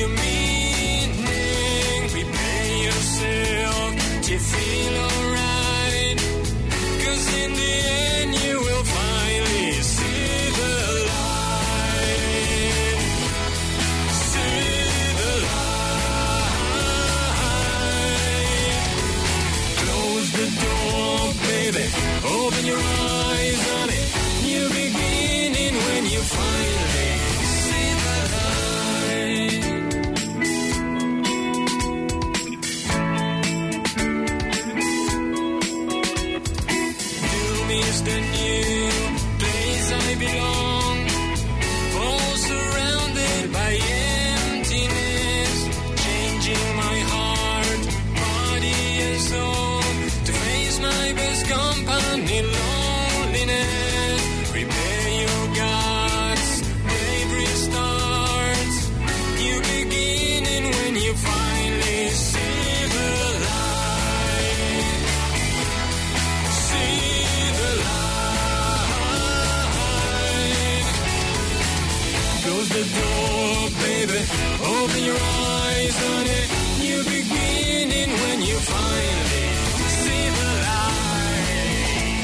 your meaning. Prepare yourself to feel alright. 'Cause in the end you will finally see the light. See the light. Close the door, baby. Open your eyes, honey. New beginning when you finally see the light. Doom is the new place I belong. All surrounded by emptiness. Changing my heart, body and soul. To face my best company, loneliness. Prepare your guts, bravery starts. New beginning when you finally see the light. See the light. Close the door, baby. Open your eyes, honey. New beginning when you finally see the light.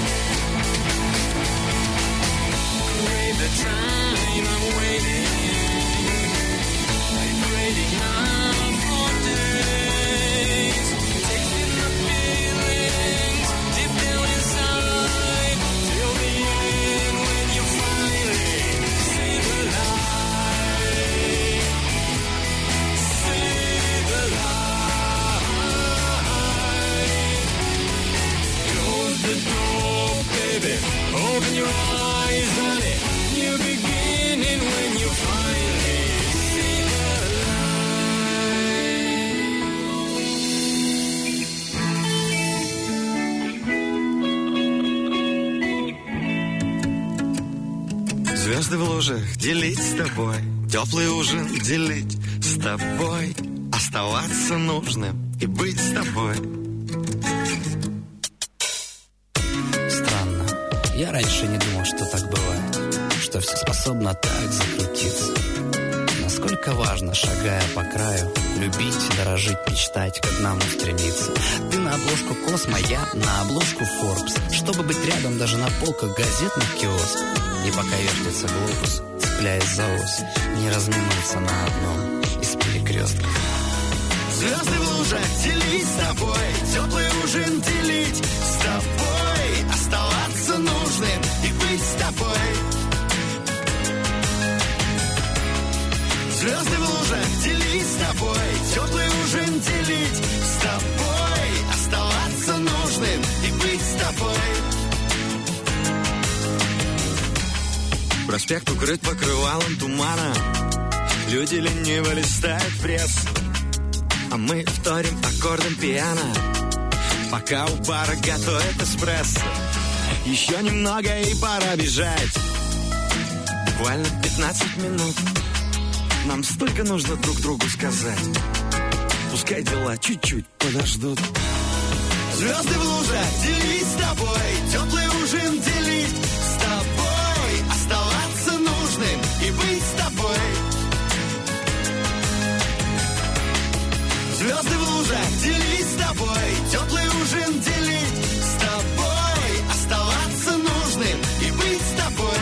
Great the time I'm waiting. I'm waiting now for days. Tasting the feelings deep down inside. Till the end when you finally see the light. See the light. Close the door, baby. Open your eyes, honey. New beginning when you finally see the Звезды в лужах делить с тобой, теплый ужин делить с тобой, оставаться нужным и быть с тобой. Странно. Я раньше не думал, что так бывает, что все способно так закрутиться. Насколько важно, шагая по краю, любить, дорожить, мечтать, к одному стремиться. Ты на обложку Космо, я на обложку Forbes. Чтобы быть рядом даже на полках газетных киосков. И пока вертится глобус, цепляясь за ось, не разминуться на одном из перекрестков. Звезды в лужах делить с тобой, теплый ужин делить с тобой, оставаться нужным и быть с тобой. Звезды в лужах делить с тобой, теплый ужин делить с тобой, оставаться нужным и быть с тобой. Проспект укрыт покрывалом тумана, люди лениво листают прессу, а мы вторим аккордом пиано, пока у бара готовят эспрессо. Еще немного и пора бежать, буквально 15 минут. Нам столько нужно друг другу сказать, пускай дела чуть-чуть подождут. Звезды в лужах делить с тобой, теплый ужин делить с тобой, оставаться нужным и быть с тобой. Звезды в лужах делить с тобой, теплый ужин делить с тобой, оставаться нужным и быть с тобой.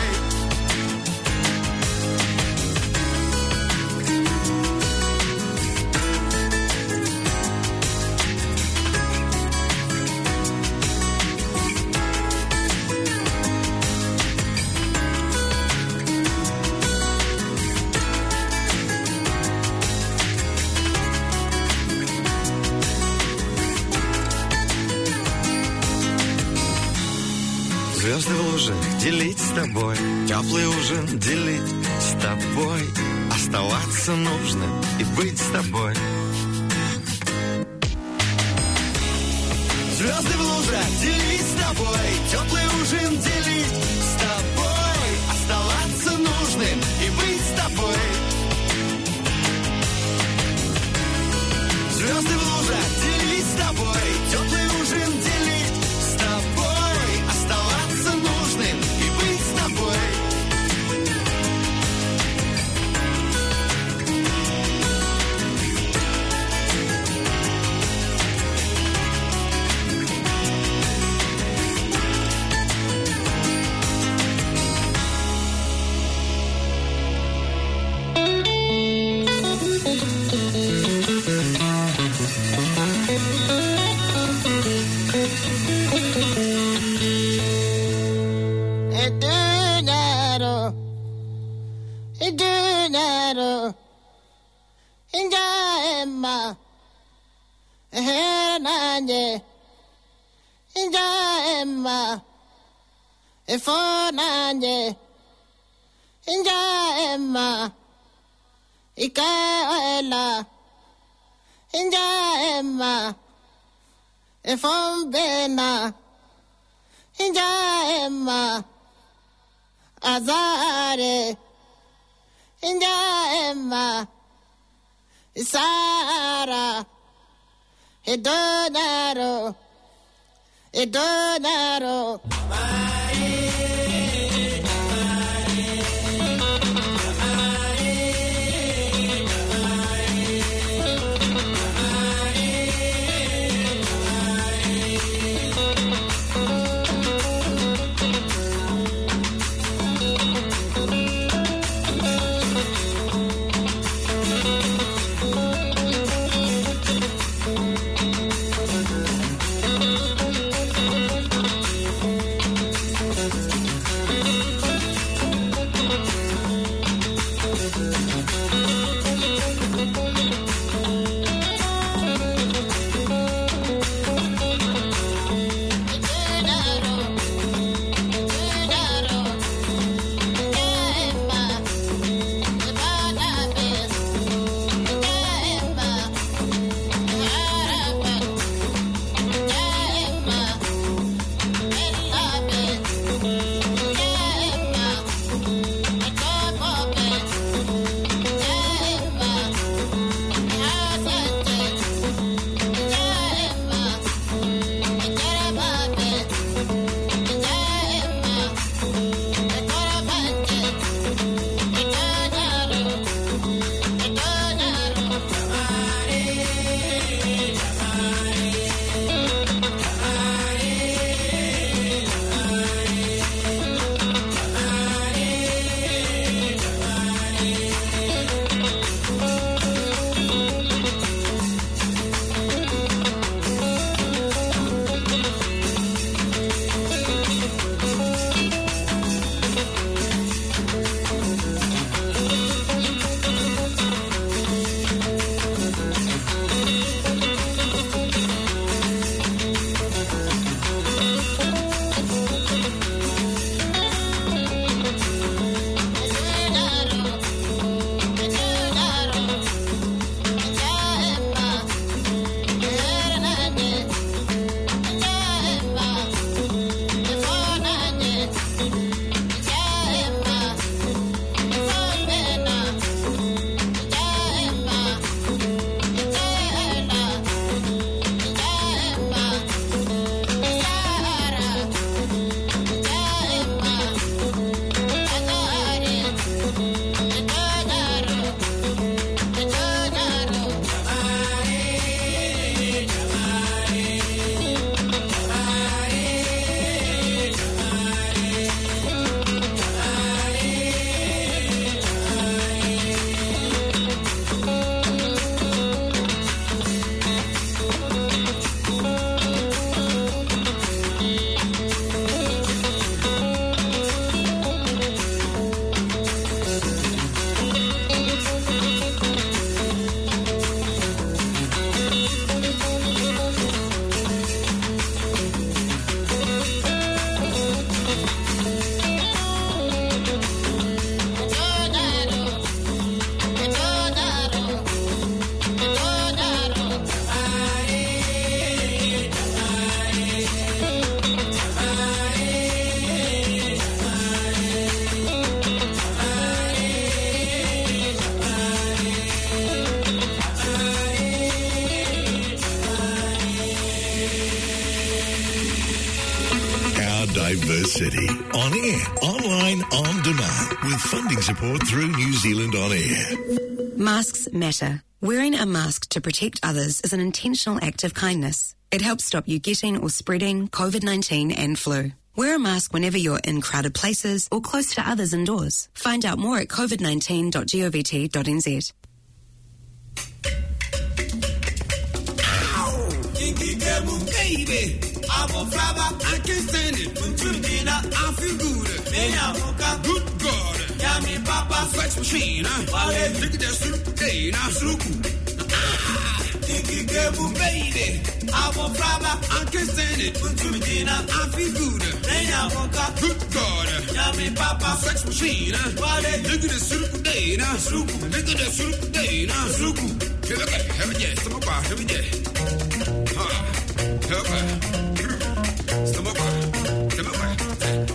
Звезды в лужах делить с тобой, теплый ужин делить с тобой, оставаться нужным и быть с тобой. Звезды в лужах делить с тобой, теплый ужин делить с тобой, оставаться нужным и быть с тобой. Звезды в лужах делить с тобой, теплый ужин делить с тобой, оставаться нужным и быть с тобой. Emma, Nanye, Inja Emma, Efo Nanye, Inja Emma, Ikaela, Inja Emma, Efo Bena, Inja Emma, Azare, Inja Emma, Isara, Edonaro, Edonaro. Diversity. On air, online, on demand, with funding support through New Zealand On Air. Masks matter. Wearing a mask to protect others is an intentional act of kindness. It helps stop you getting or spreading COVID-19 and flu. Wear a mask whenever you're in crowded places or close to others indoors. Find out more at covid19.govt.nz. Baby, I'm a flower, I can stand it. I feel good. Good God. Yummy Papa, sex machine. Look at that soup. Hey, now soup. Ikebu baby, I want Fraba, I can stand it. Medina, I feel good. Nena Wonka, good God. Yummy Papa, sex machine. Look at the soup day, now soup. Look at the soup day, now soup. Have a yes, some of our heavy day. Help her. Some of our, some of our.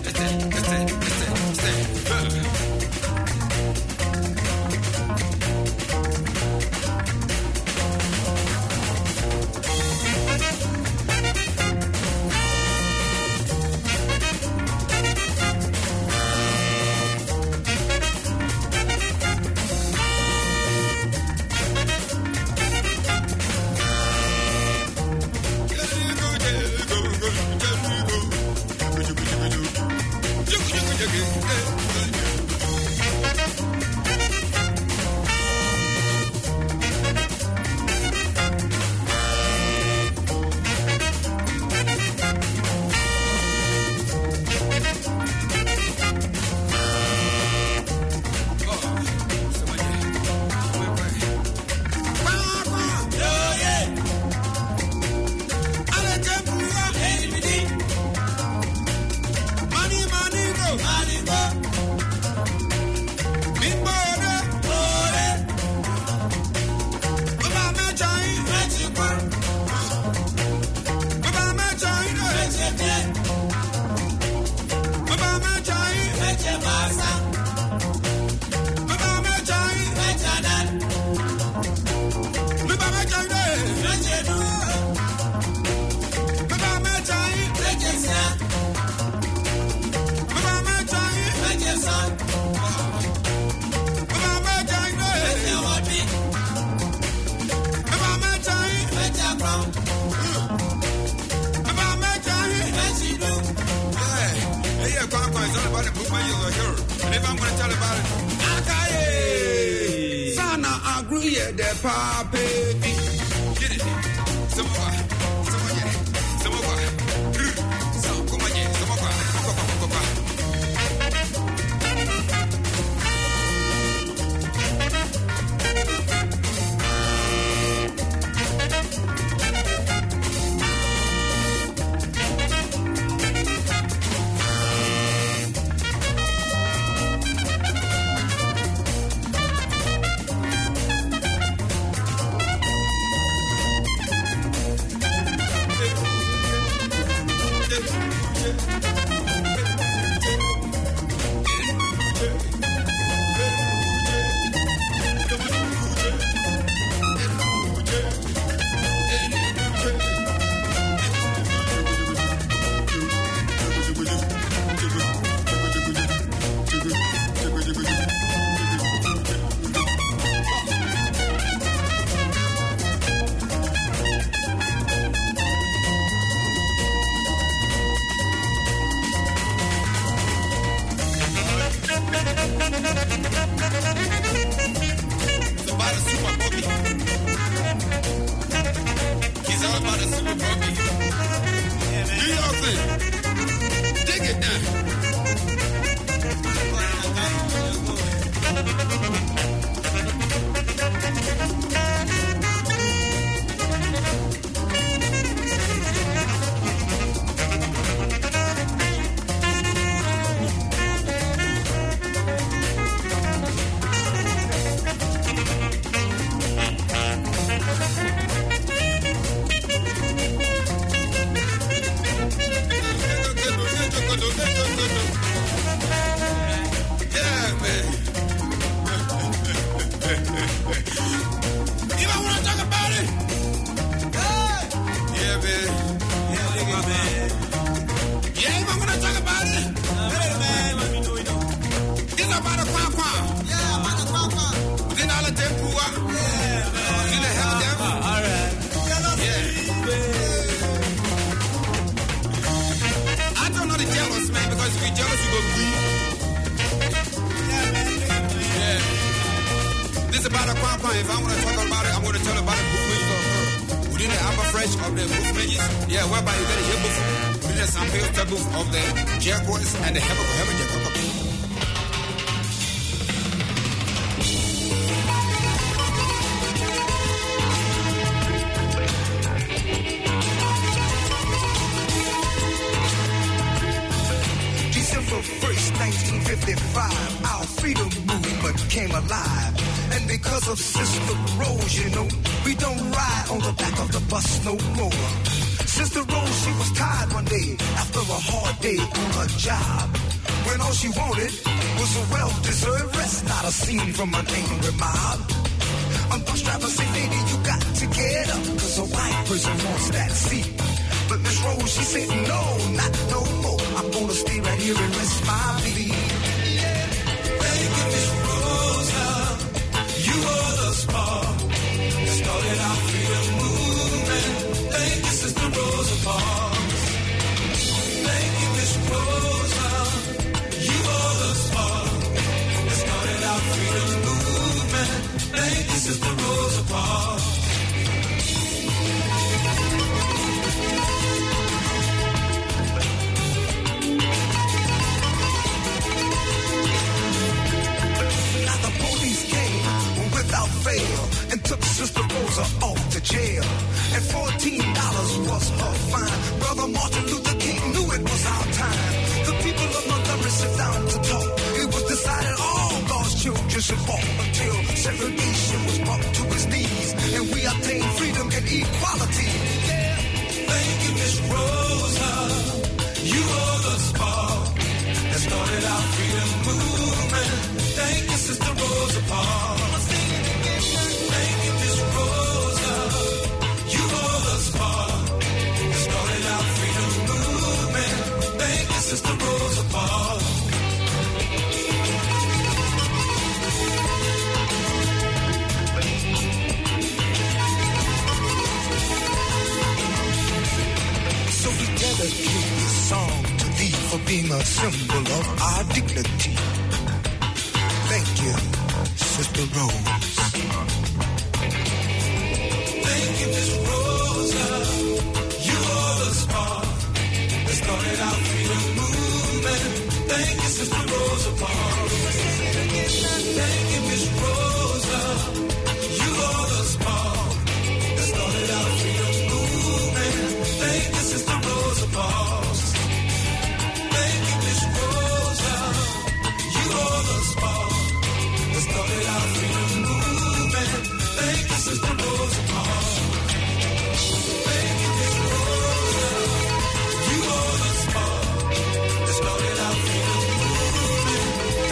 This about a crime. If I want to talk about it, I'm going to tell about it. Within the upper fresh of the movements, yeah, whereby you get a hip within the sample tables of the Jacquois and the heaven Jacquois. 1965, our freedom movement came alive. And because of Sister Rose, you know, we don't ride on the back of the bus no more. Sister Rose, she was tired one day after a hard day on her job, when all she wanted was a well-deserved rest, not a scene from an angry mob. A bus driver said, lady, you got to get up, cause a white person wants that seat. But Miss Rose, she said, no, not no more. I'm gonna stay right here and rest my feet. Yeah. Thank you, Miss Rosa. You are the spark that started our freedom movement. Thank you, Sister Rosa Parks. Thank you, Miss Rosa. You are the spark that started our freedom movement. Thank you, Sister Rosa Parks. And took Sister Rosa off to jail. And $14 was her fine. Brother Martin Luther King knew it was our time. The people of Montgomery sit down to talk. It was decided all God's children should fall until segregation was brought to its knees. And we obtained freedom and equality. Yeah. Thank you, Miss Rosa. You are the spark that started our freedom movement. Thank you, Sister Rosa Parks. Thank you, Miss Rosa. You are the spark that started our freedom movement. Thank you, Sister Rosa Parks. So we dedicate this song to thee for being a symbol of our dignity. Thank you, Sister Rose. Thank you, Miss Rosa. You are the spark that started our freedom movement. Thank you, Sister Rosa Parks. Thank you, Miss Rosa. You are the spark that started our freedom movement. Thank you, Sister Rosa Parks. Thank you, Miss Rosa. You are the spark that started our freedom movement. Thank you, Sister Rosa Parks. Thank you, Miss Rosa. You are the spark that started our freedom movement.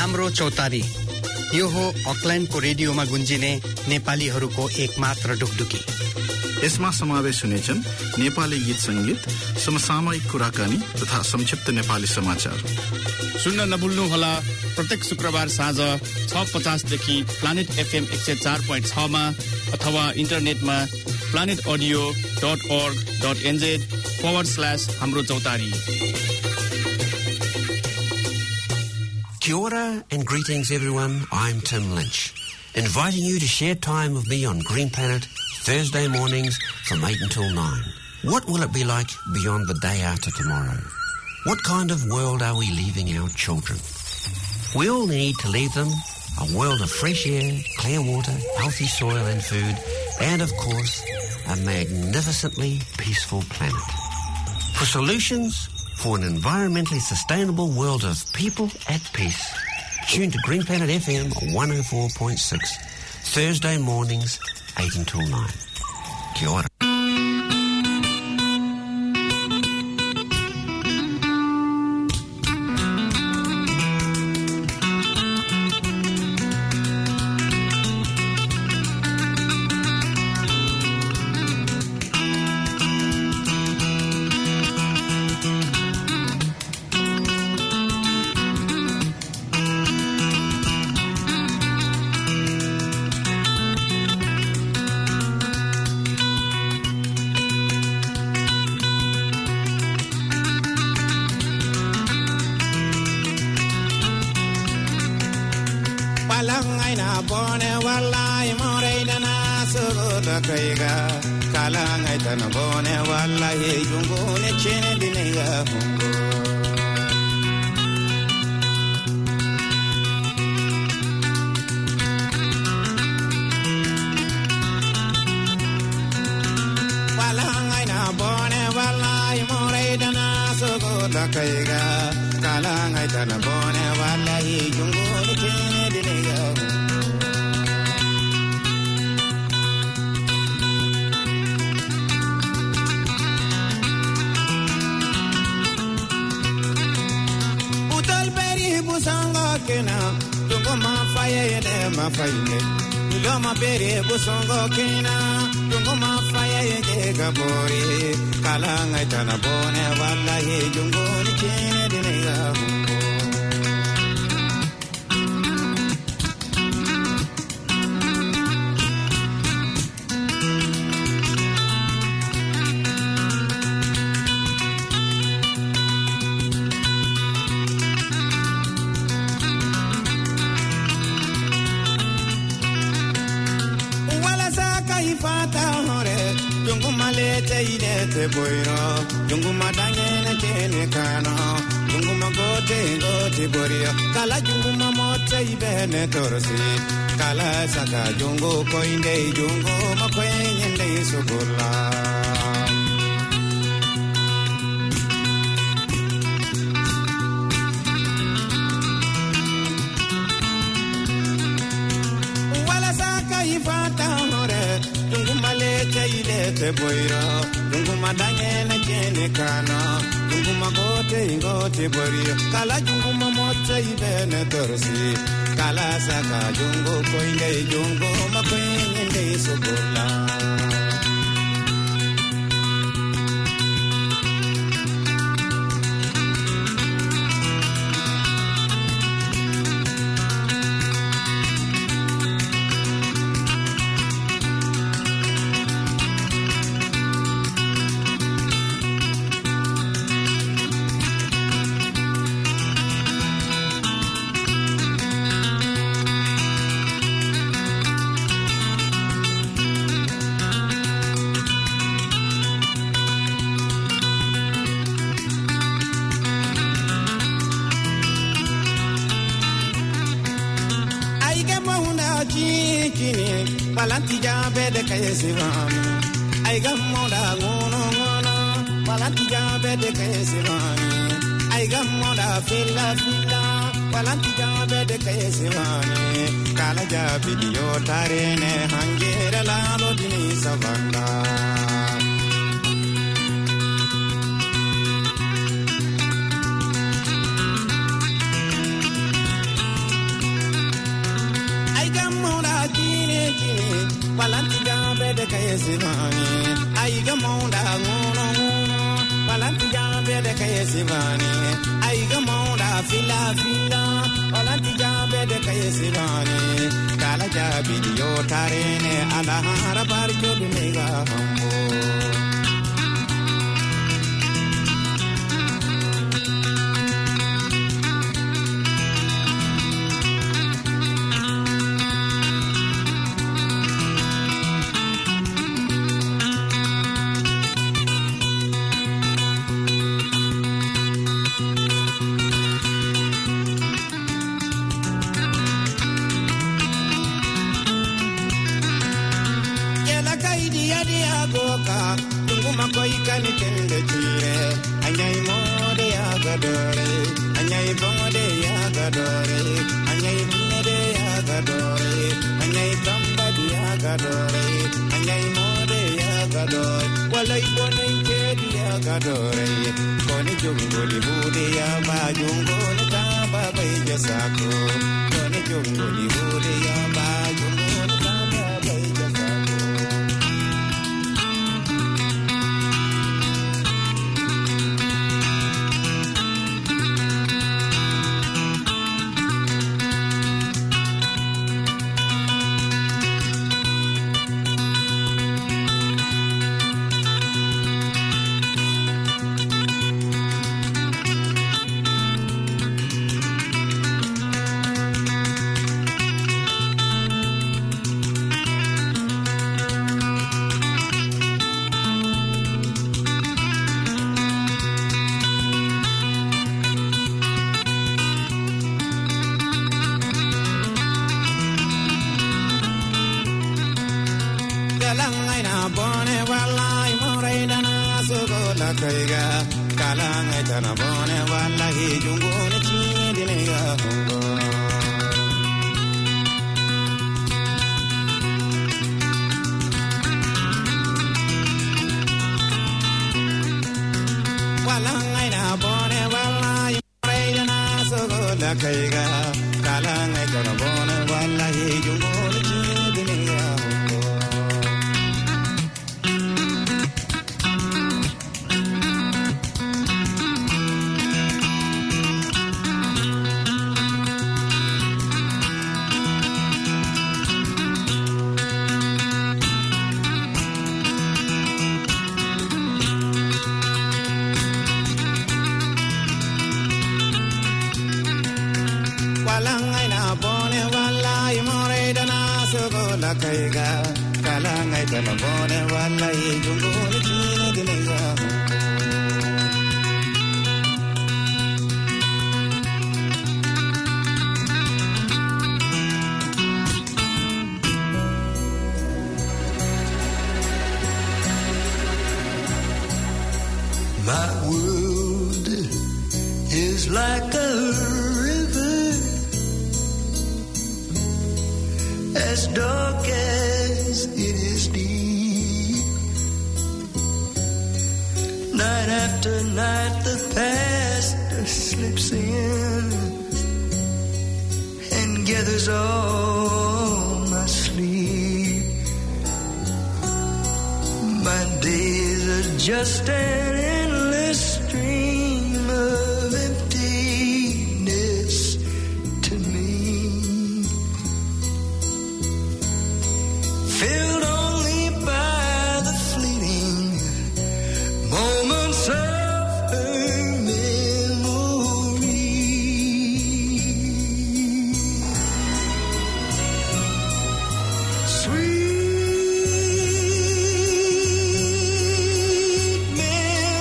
हाम्रो चौतारी यो हो अकल्यान्डको रेडियोमा गुन्जिने नेपालीहरूको एकमात्र ढुकढुकी। यसमा समावेश हुनेछन् नेपाली गीत संगीत, समसामयिक कुराकानी तथा संक्षिप्त नेपाली समाचार। सुन्न नभुल्नुहोला प्रत्येक शुक्रबार साँझ 6:50 देखि प्लानेट FM 104.6 मा अथवा इन्टरनेटमा planetaudio.org.nz/हाम्रो चौतारी। Kia ora and greetings everyone, I'm Tim Lynch, inviting you to share time with me on Green Planet Thursday mornings from 8 until 9. What will it be like beyond the day after tomorrow? What kind of world are we leaving our children? We all need to leave them a world of fresh air, clear water, healthy soil and food, and of course, a magnificently peaceful planet. For solutions for an environmentally sustainable world of people at peace, tune to Green Planet FM 104.6, Thursday mornings, 8 until 9. Kia ora. sivani aiga monda ngono walanti jambe de kay sivani aiga monda fila fila walanti jambe de kay sivani kala jabi yo tarene ala harabar jodu mega hambo Koikani kende chire, anyai mode ya gadore, anyai bode ya gadore, anyai mode ya gadore, anyai tambadi ya gadore, anyai mode ya gadore, walai bone kedi ya gadore, koni jungo li bude ya ba jungo ni taba beja sako, koni jungo li bude ya ba jungo ni taba beja sako. My world is like a river, as dark as it is deep. Night after night the past slips in and gathers all my sleep. My days are just an endless stream of emptiness to me, filled only by the fleeting moments of her memory. Sweet memory.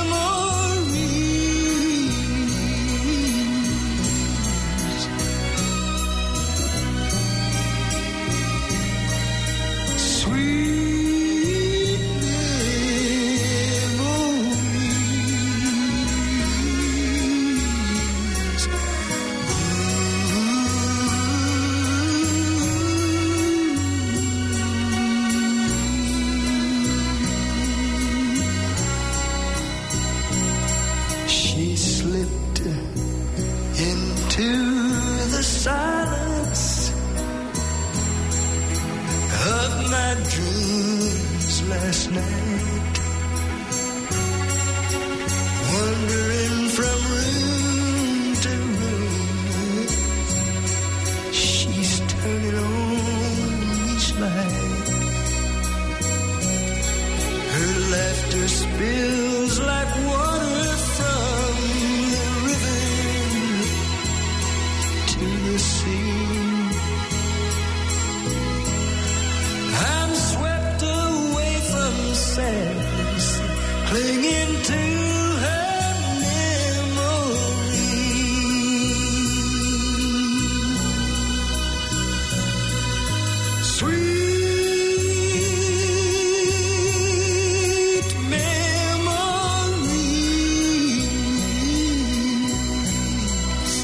night, wandering from room to room. She's turning on each light. Her laughter spills like water from the river to the sea. I'm swept away from sadness, clinging to her memory. Sweet memories.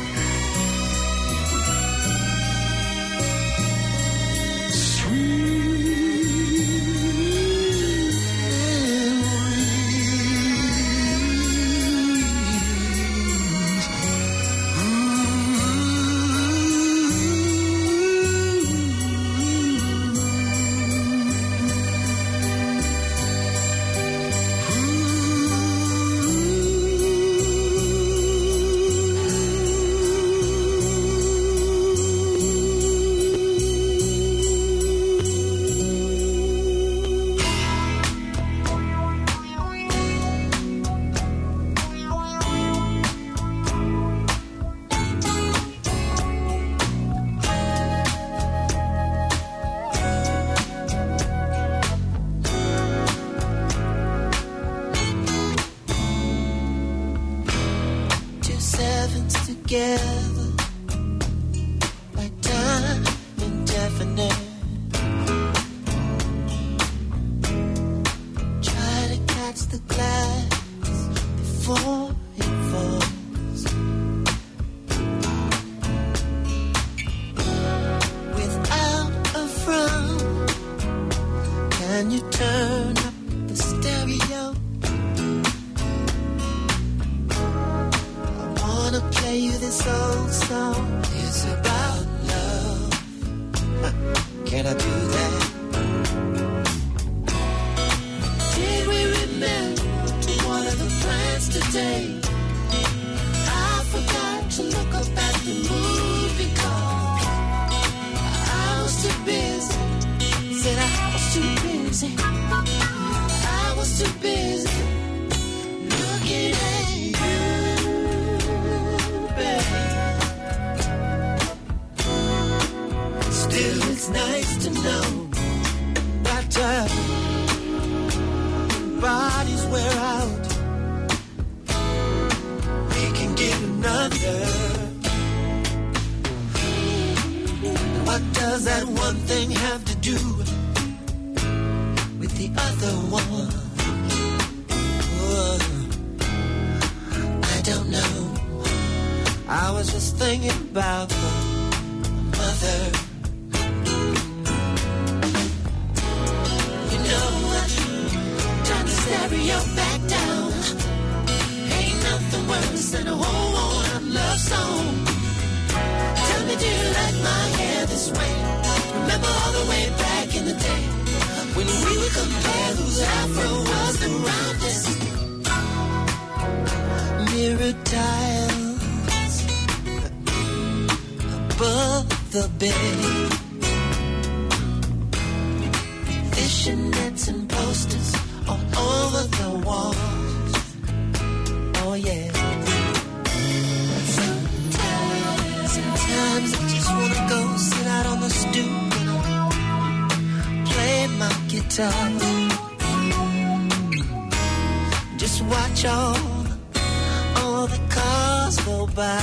Two sevens together, like time indefinite. Try to catch the glass before it falls. Without a frown, can you turn up the stereo? I wanna play you this old song. It's about love. Can I do that? Did we remember to water the plants today? I forgot to look up at the movie car. I was too busy. Said I was too busy. I was too busy looking at you, baby. Still, it's nice to know that bodies wear out. We can get another. What does that one thing have to do with the other one? Oh, I don't know. I was just thinking about the mother. You know what? Turn the stereo back down. Ain't nothing worse than a whole worn-out love song. Tell me, do you like my hair this way? Remember all the way back in the day when we would compare whose afro was the roundest? Mirror tiles above the bed, fishing nets and posters all over the walls. Oh yeah. Sometimes I just wanna go sit out on the stoop and play my guitar. Just watch all the cars go by.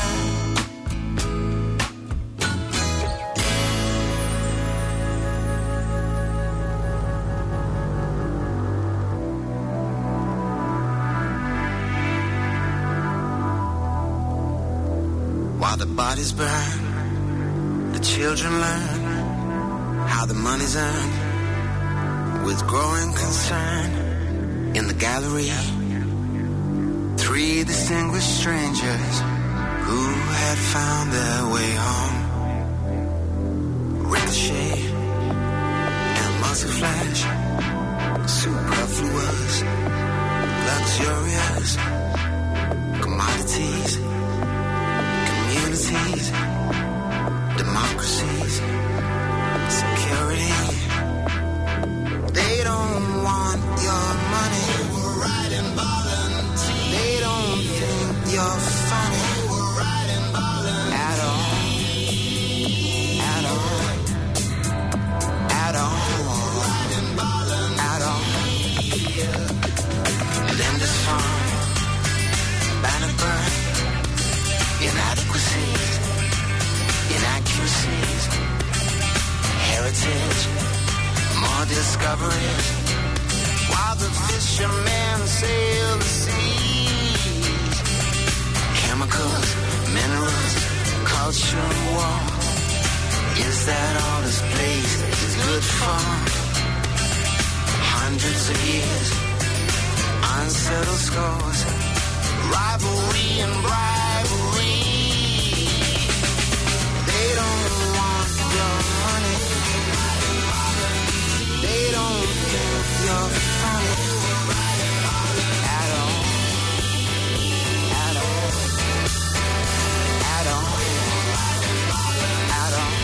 While the bodies burn, the children learn how the money's earned. With growing concern in the gallery, three distinguished strangers who had found their way home. Ricochet and Muzzle Flash, Superfluous inadequacies, security. They don't want your money. They don't think you're funny. At all. At all. At all. At all. Lindisfarne, Bannockburn, inadequacies, inaccuracies, heritage, more discoveries, while the fishermen sail the seas. Chemicals, minerals, culture war. Is that all this place is good for? Hundreds of years, unsettled scores, rivalry and bribery. They don't want your money. They don't think you're funny. At all. At all. At all. At all.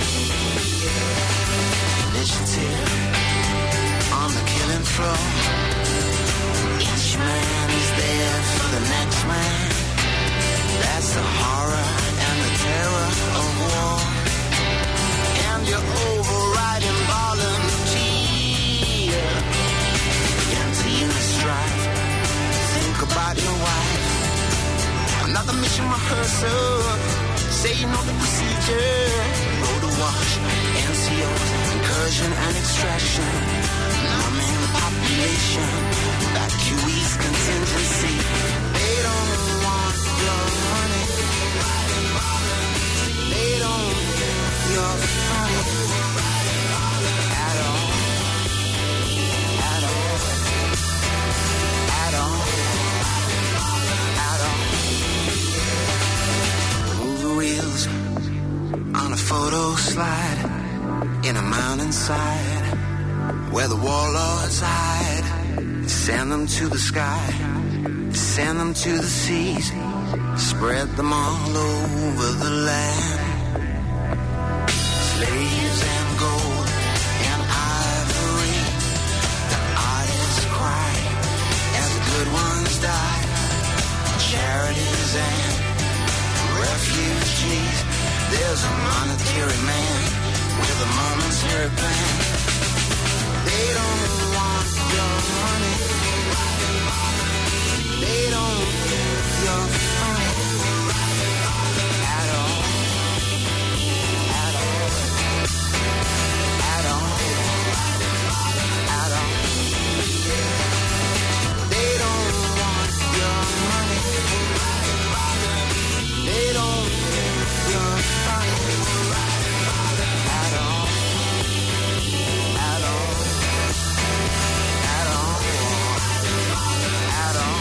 Initiative on the killing floor. Each man is there for the next man. That's the horror and the terror of war. And you're overriding volunteer. Emptying the strife. Think about your wife. Another mission rehearsal. Say you know the procedure. Road to wash, NCOs, incursion and extraction. Numbing the population. Evacuees contingency. They don't want your money. They don't think you're funny. At all. At all. At all. At all. Move the wheels on a photo slide in a mountainside where the warlords hide. Send them to the sky, send them to the seas, spread them all over the land. Slaves and gold and ivory, the artists cry as the good ones die. Charities and refugees, there's a monetary man with a momentary plan. They don't want your money. They don't think you're funny. At all. At all. At all. At all. They don't want your money. They don't think you're funny. At all. At all. At all. At all.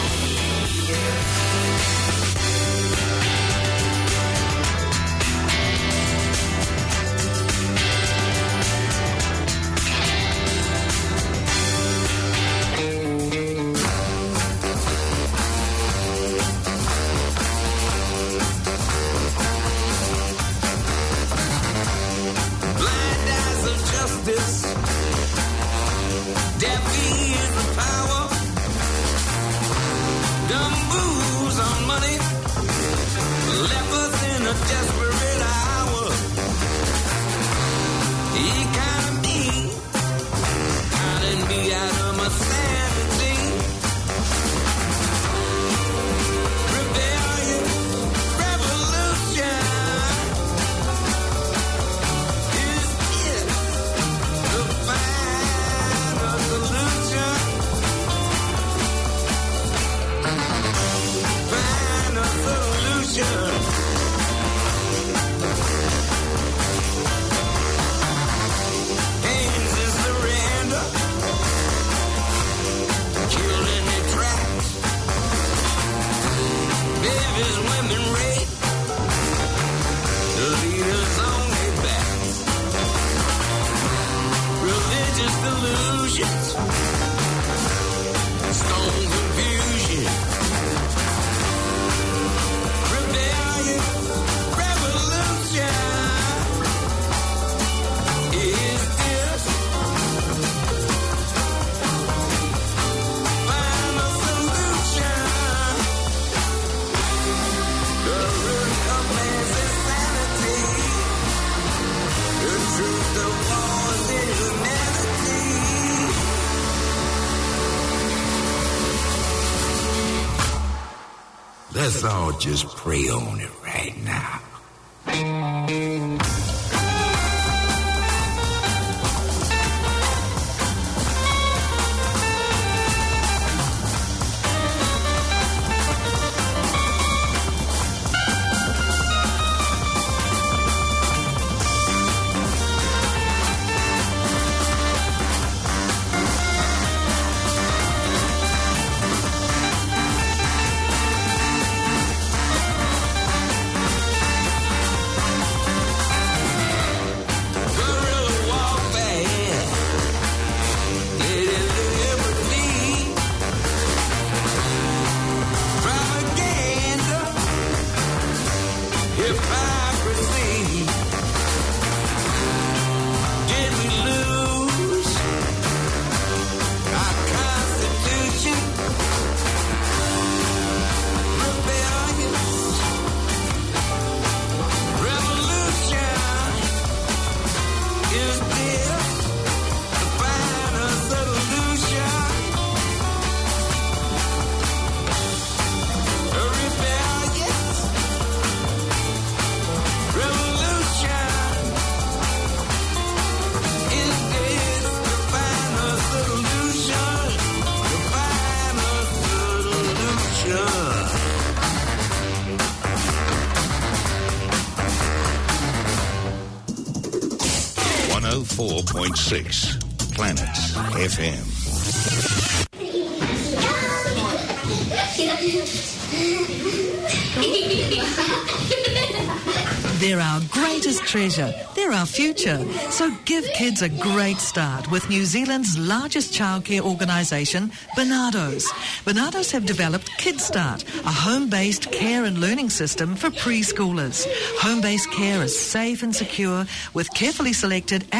Blind eyes of justice, deaf ears of power, dumb moves on money, left us in a desperate hour. Economy, calling me out of my sanity. Rebellion, revolution is it. The Let's all just pray on it right now. Planet FM. They're our greatest treasure. They're our future. So give kids a great start with New Zealand's largest childcare organisation, Barnardo's. Barnardo's have developed KidStart, a home-based care and learning system for preschoolers. Home-based care is safe and secure with carefully selected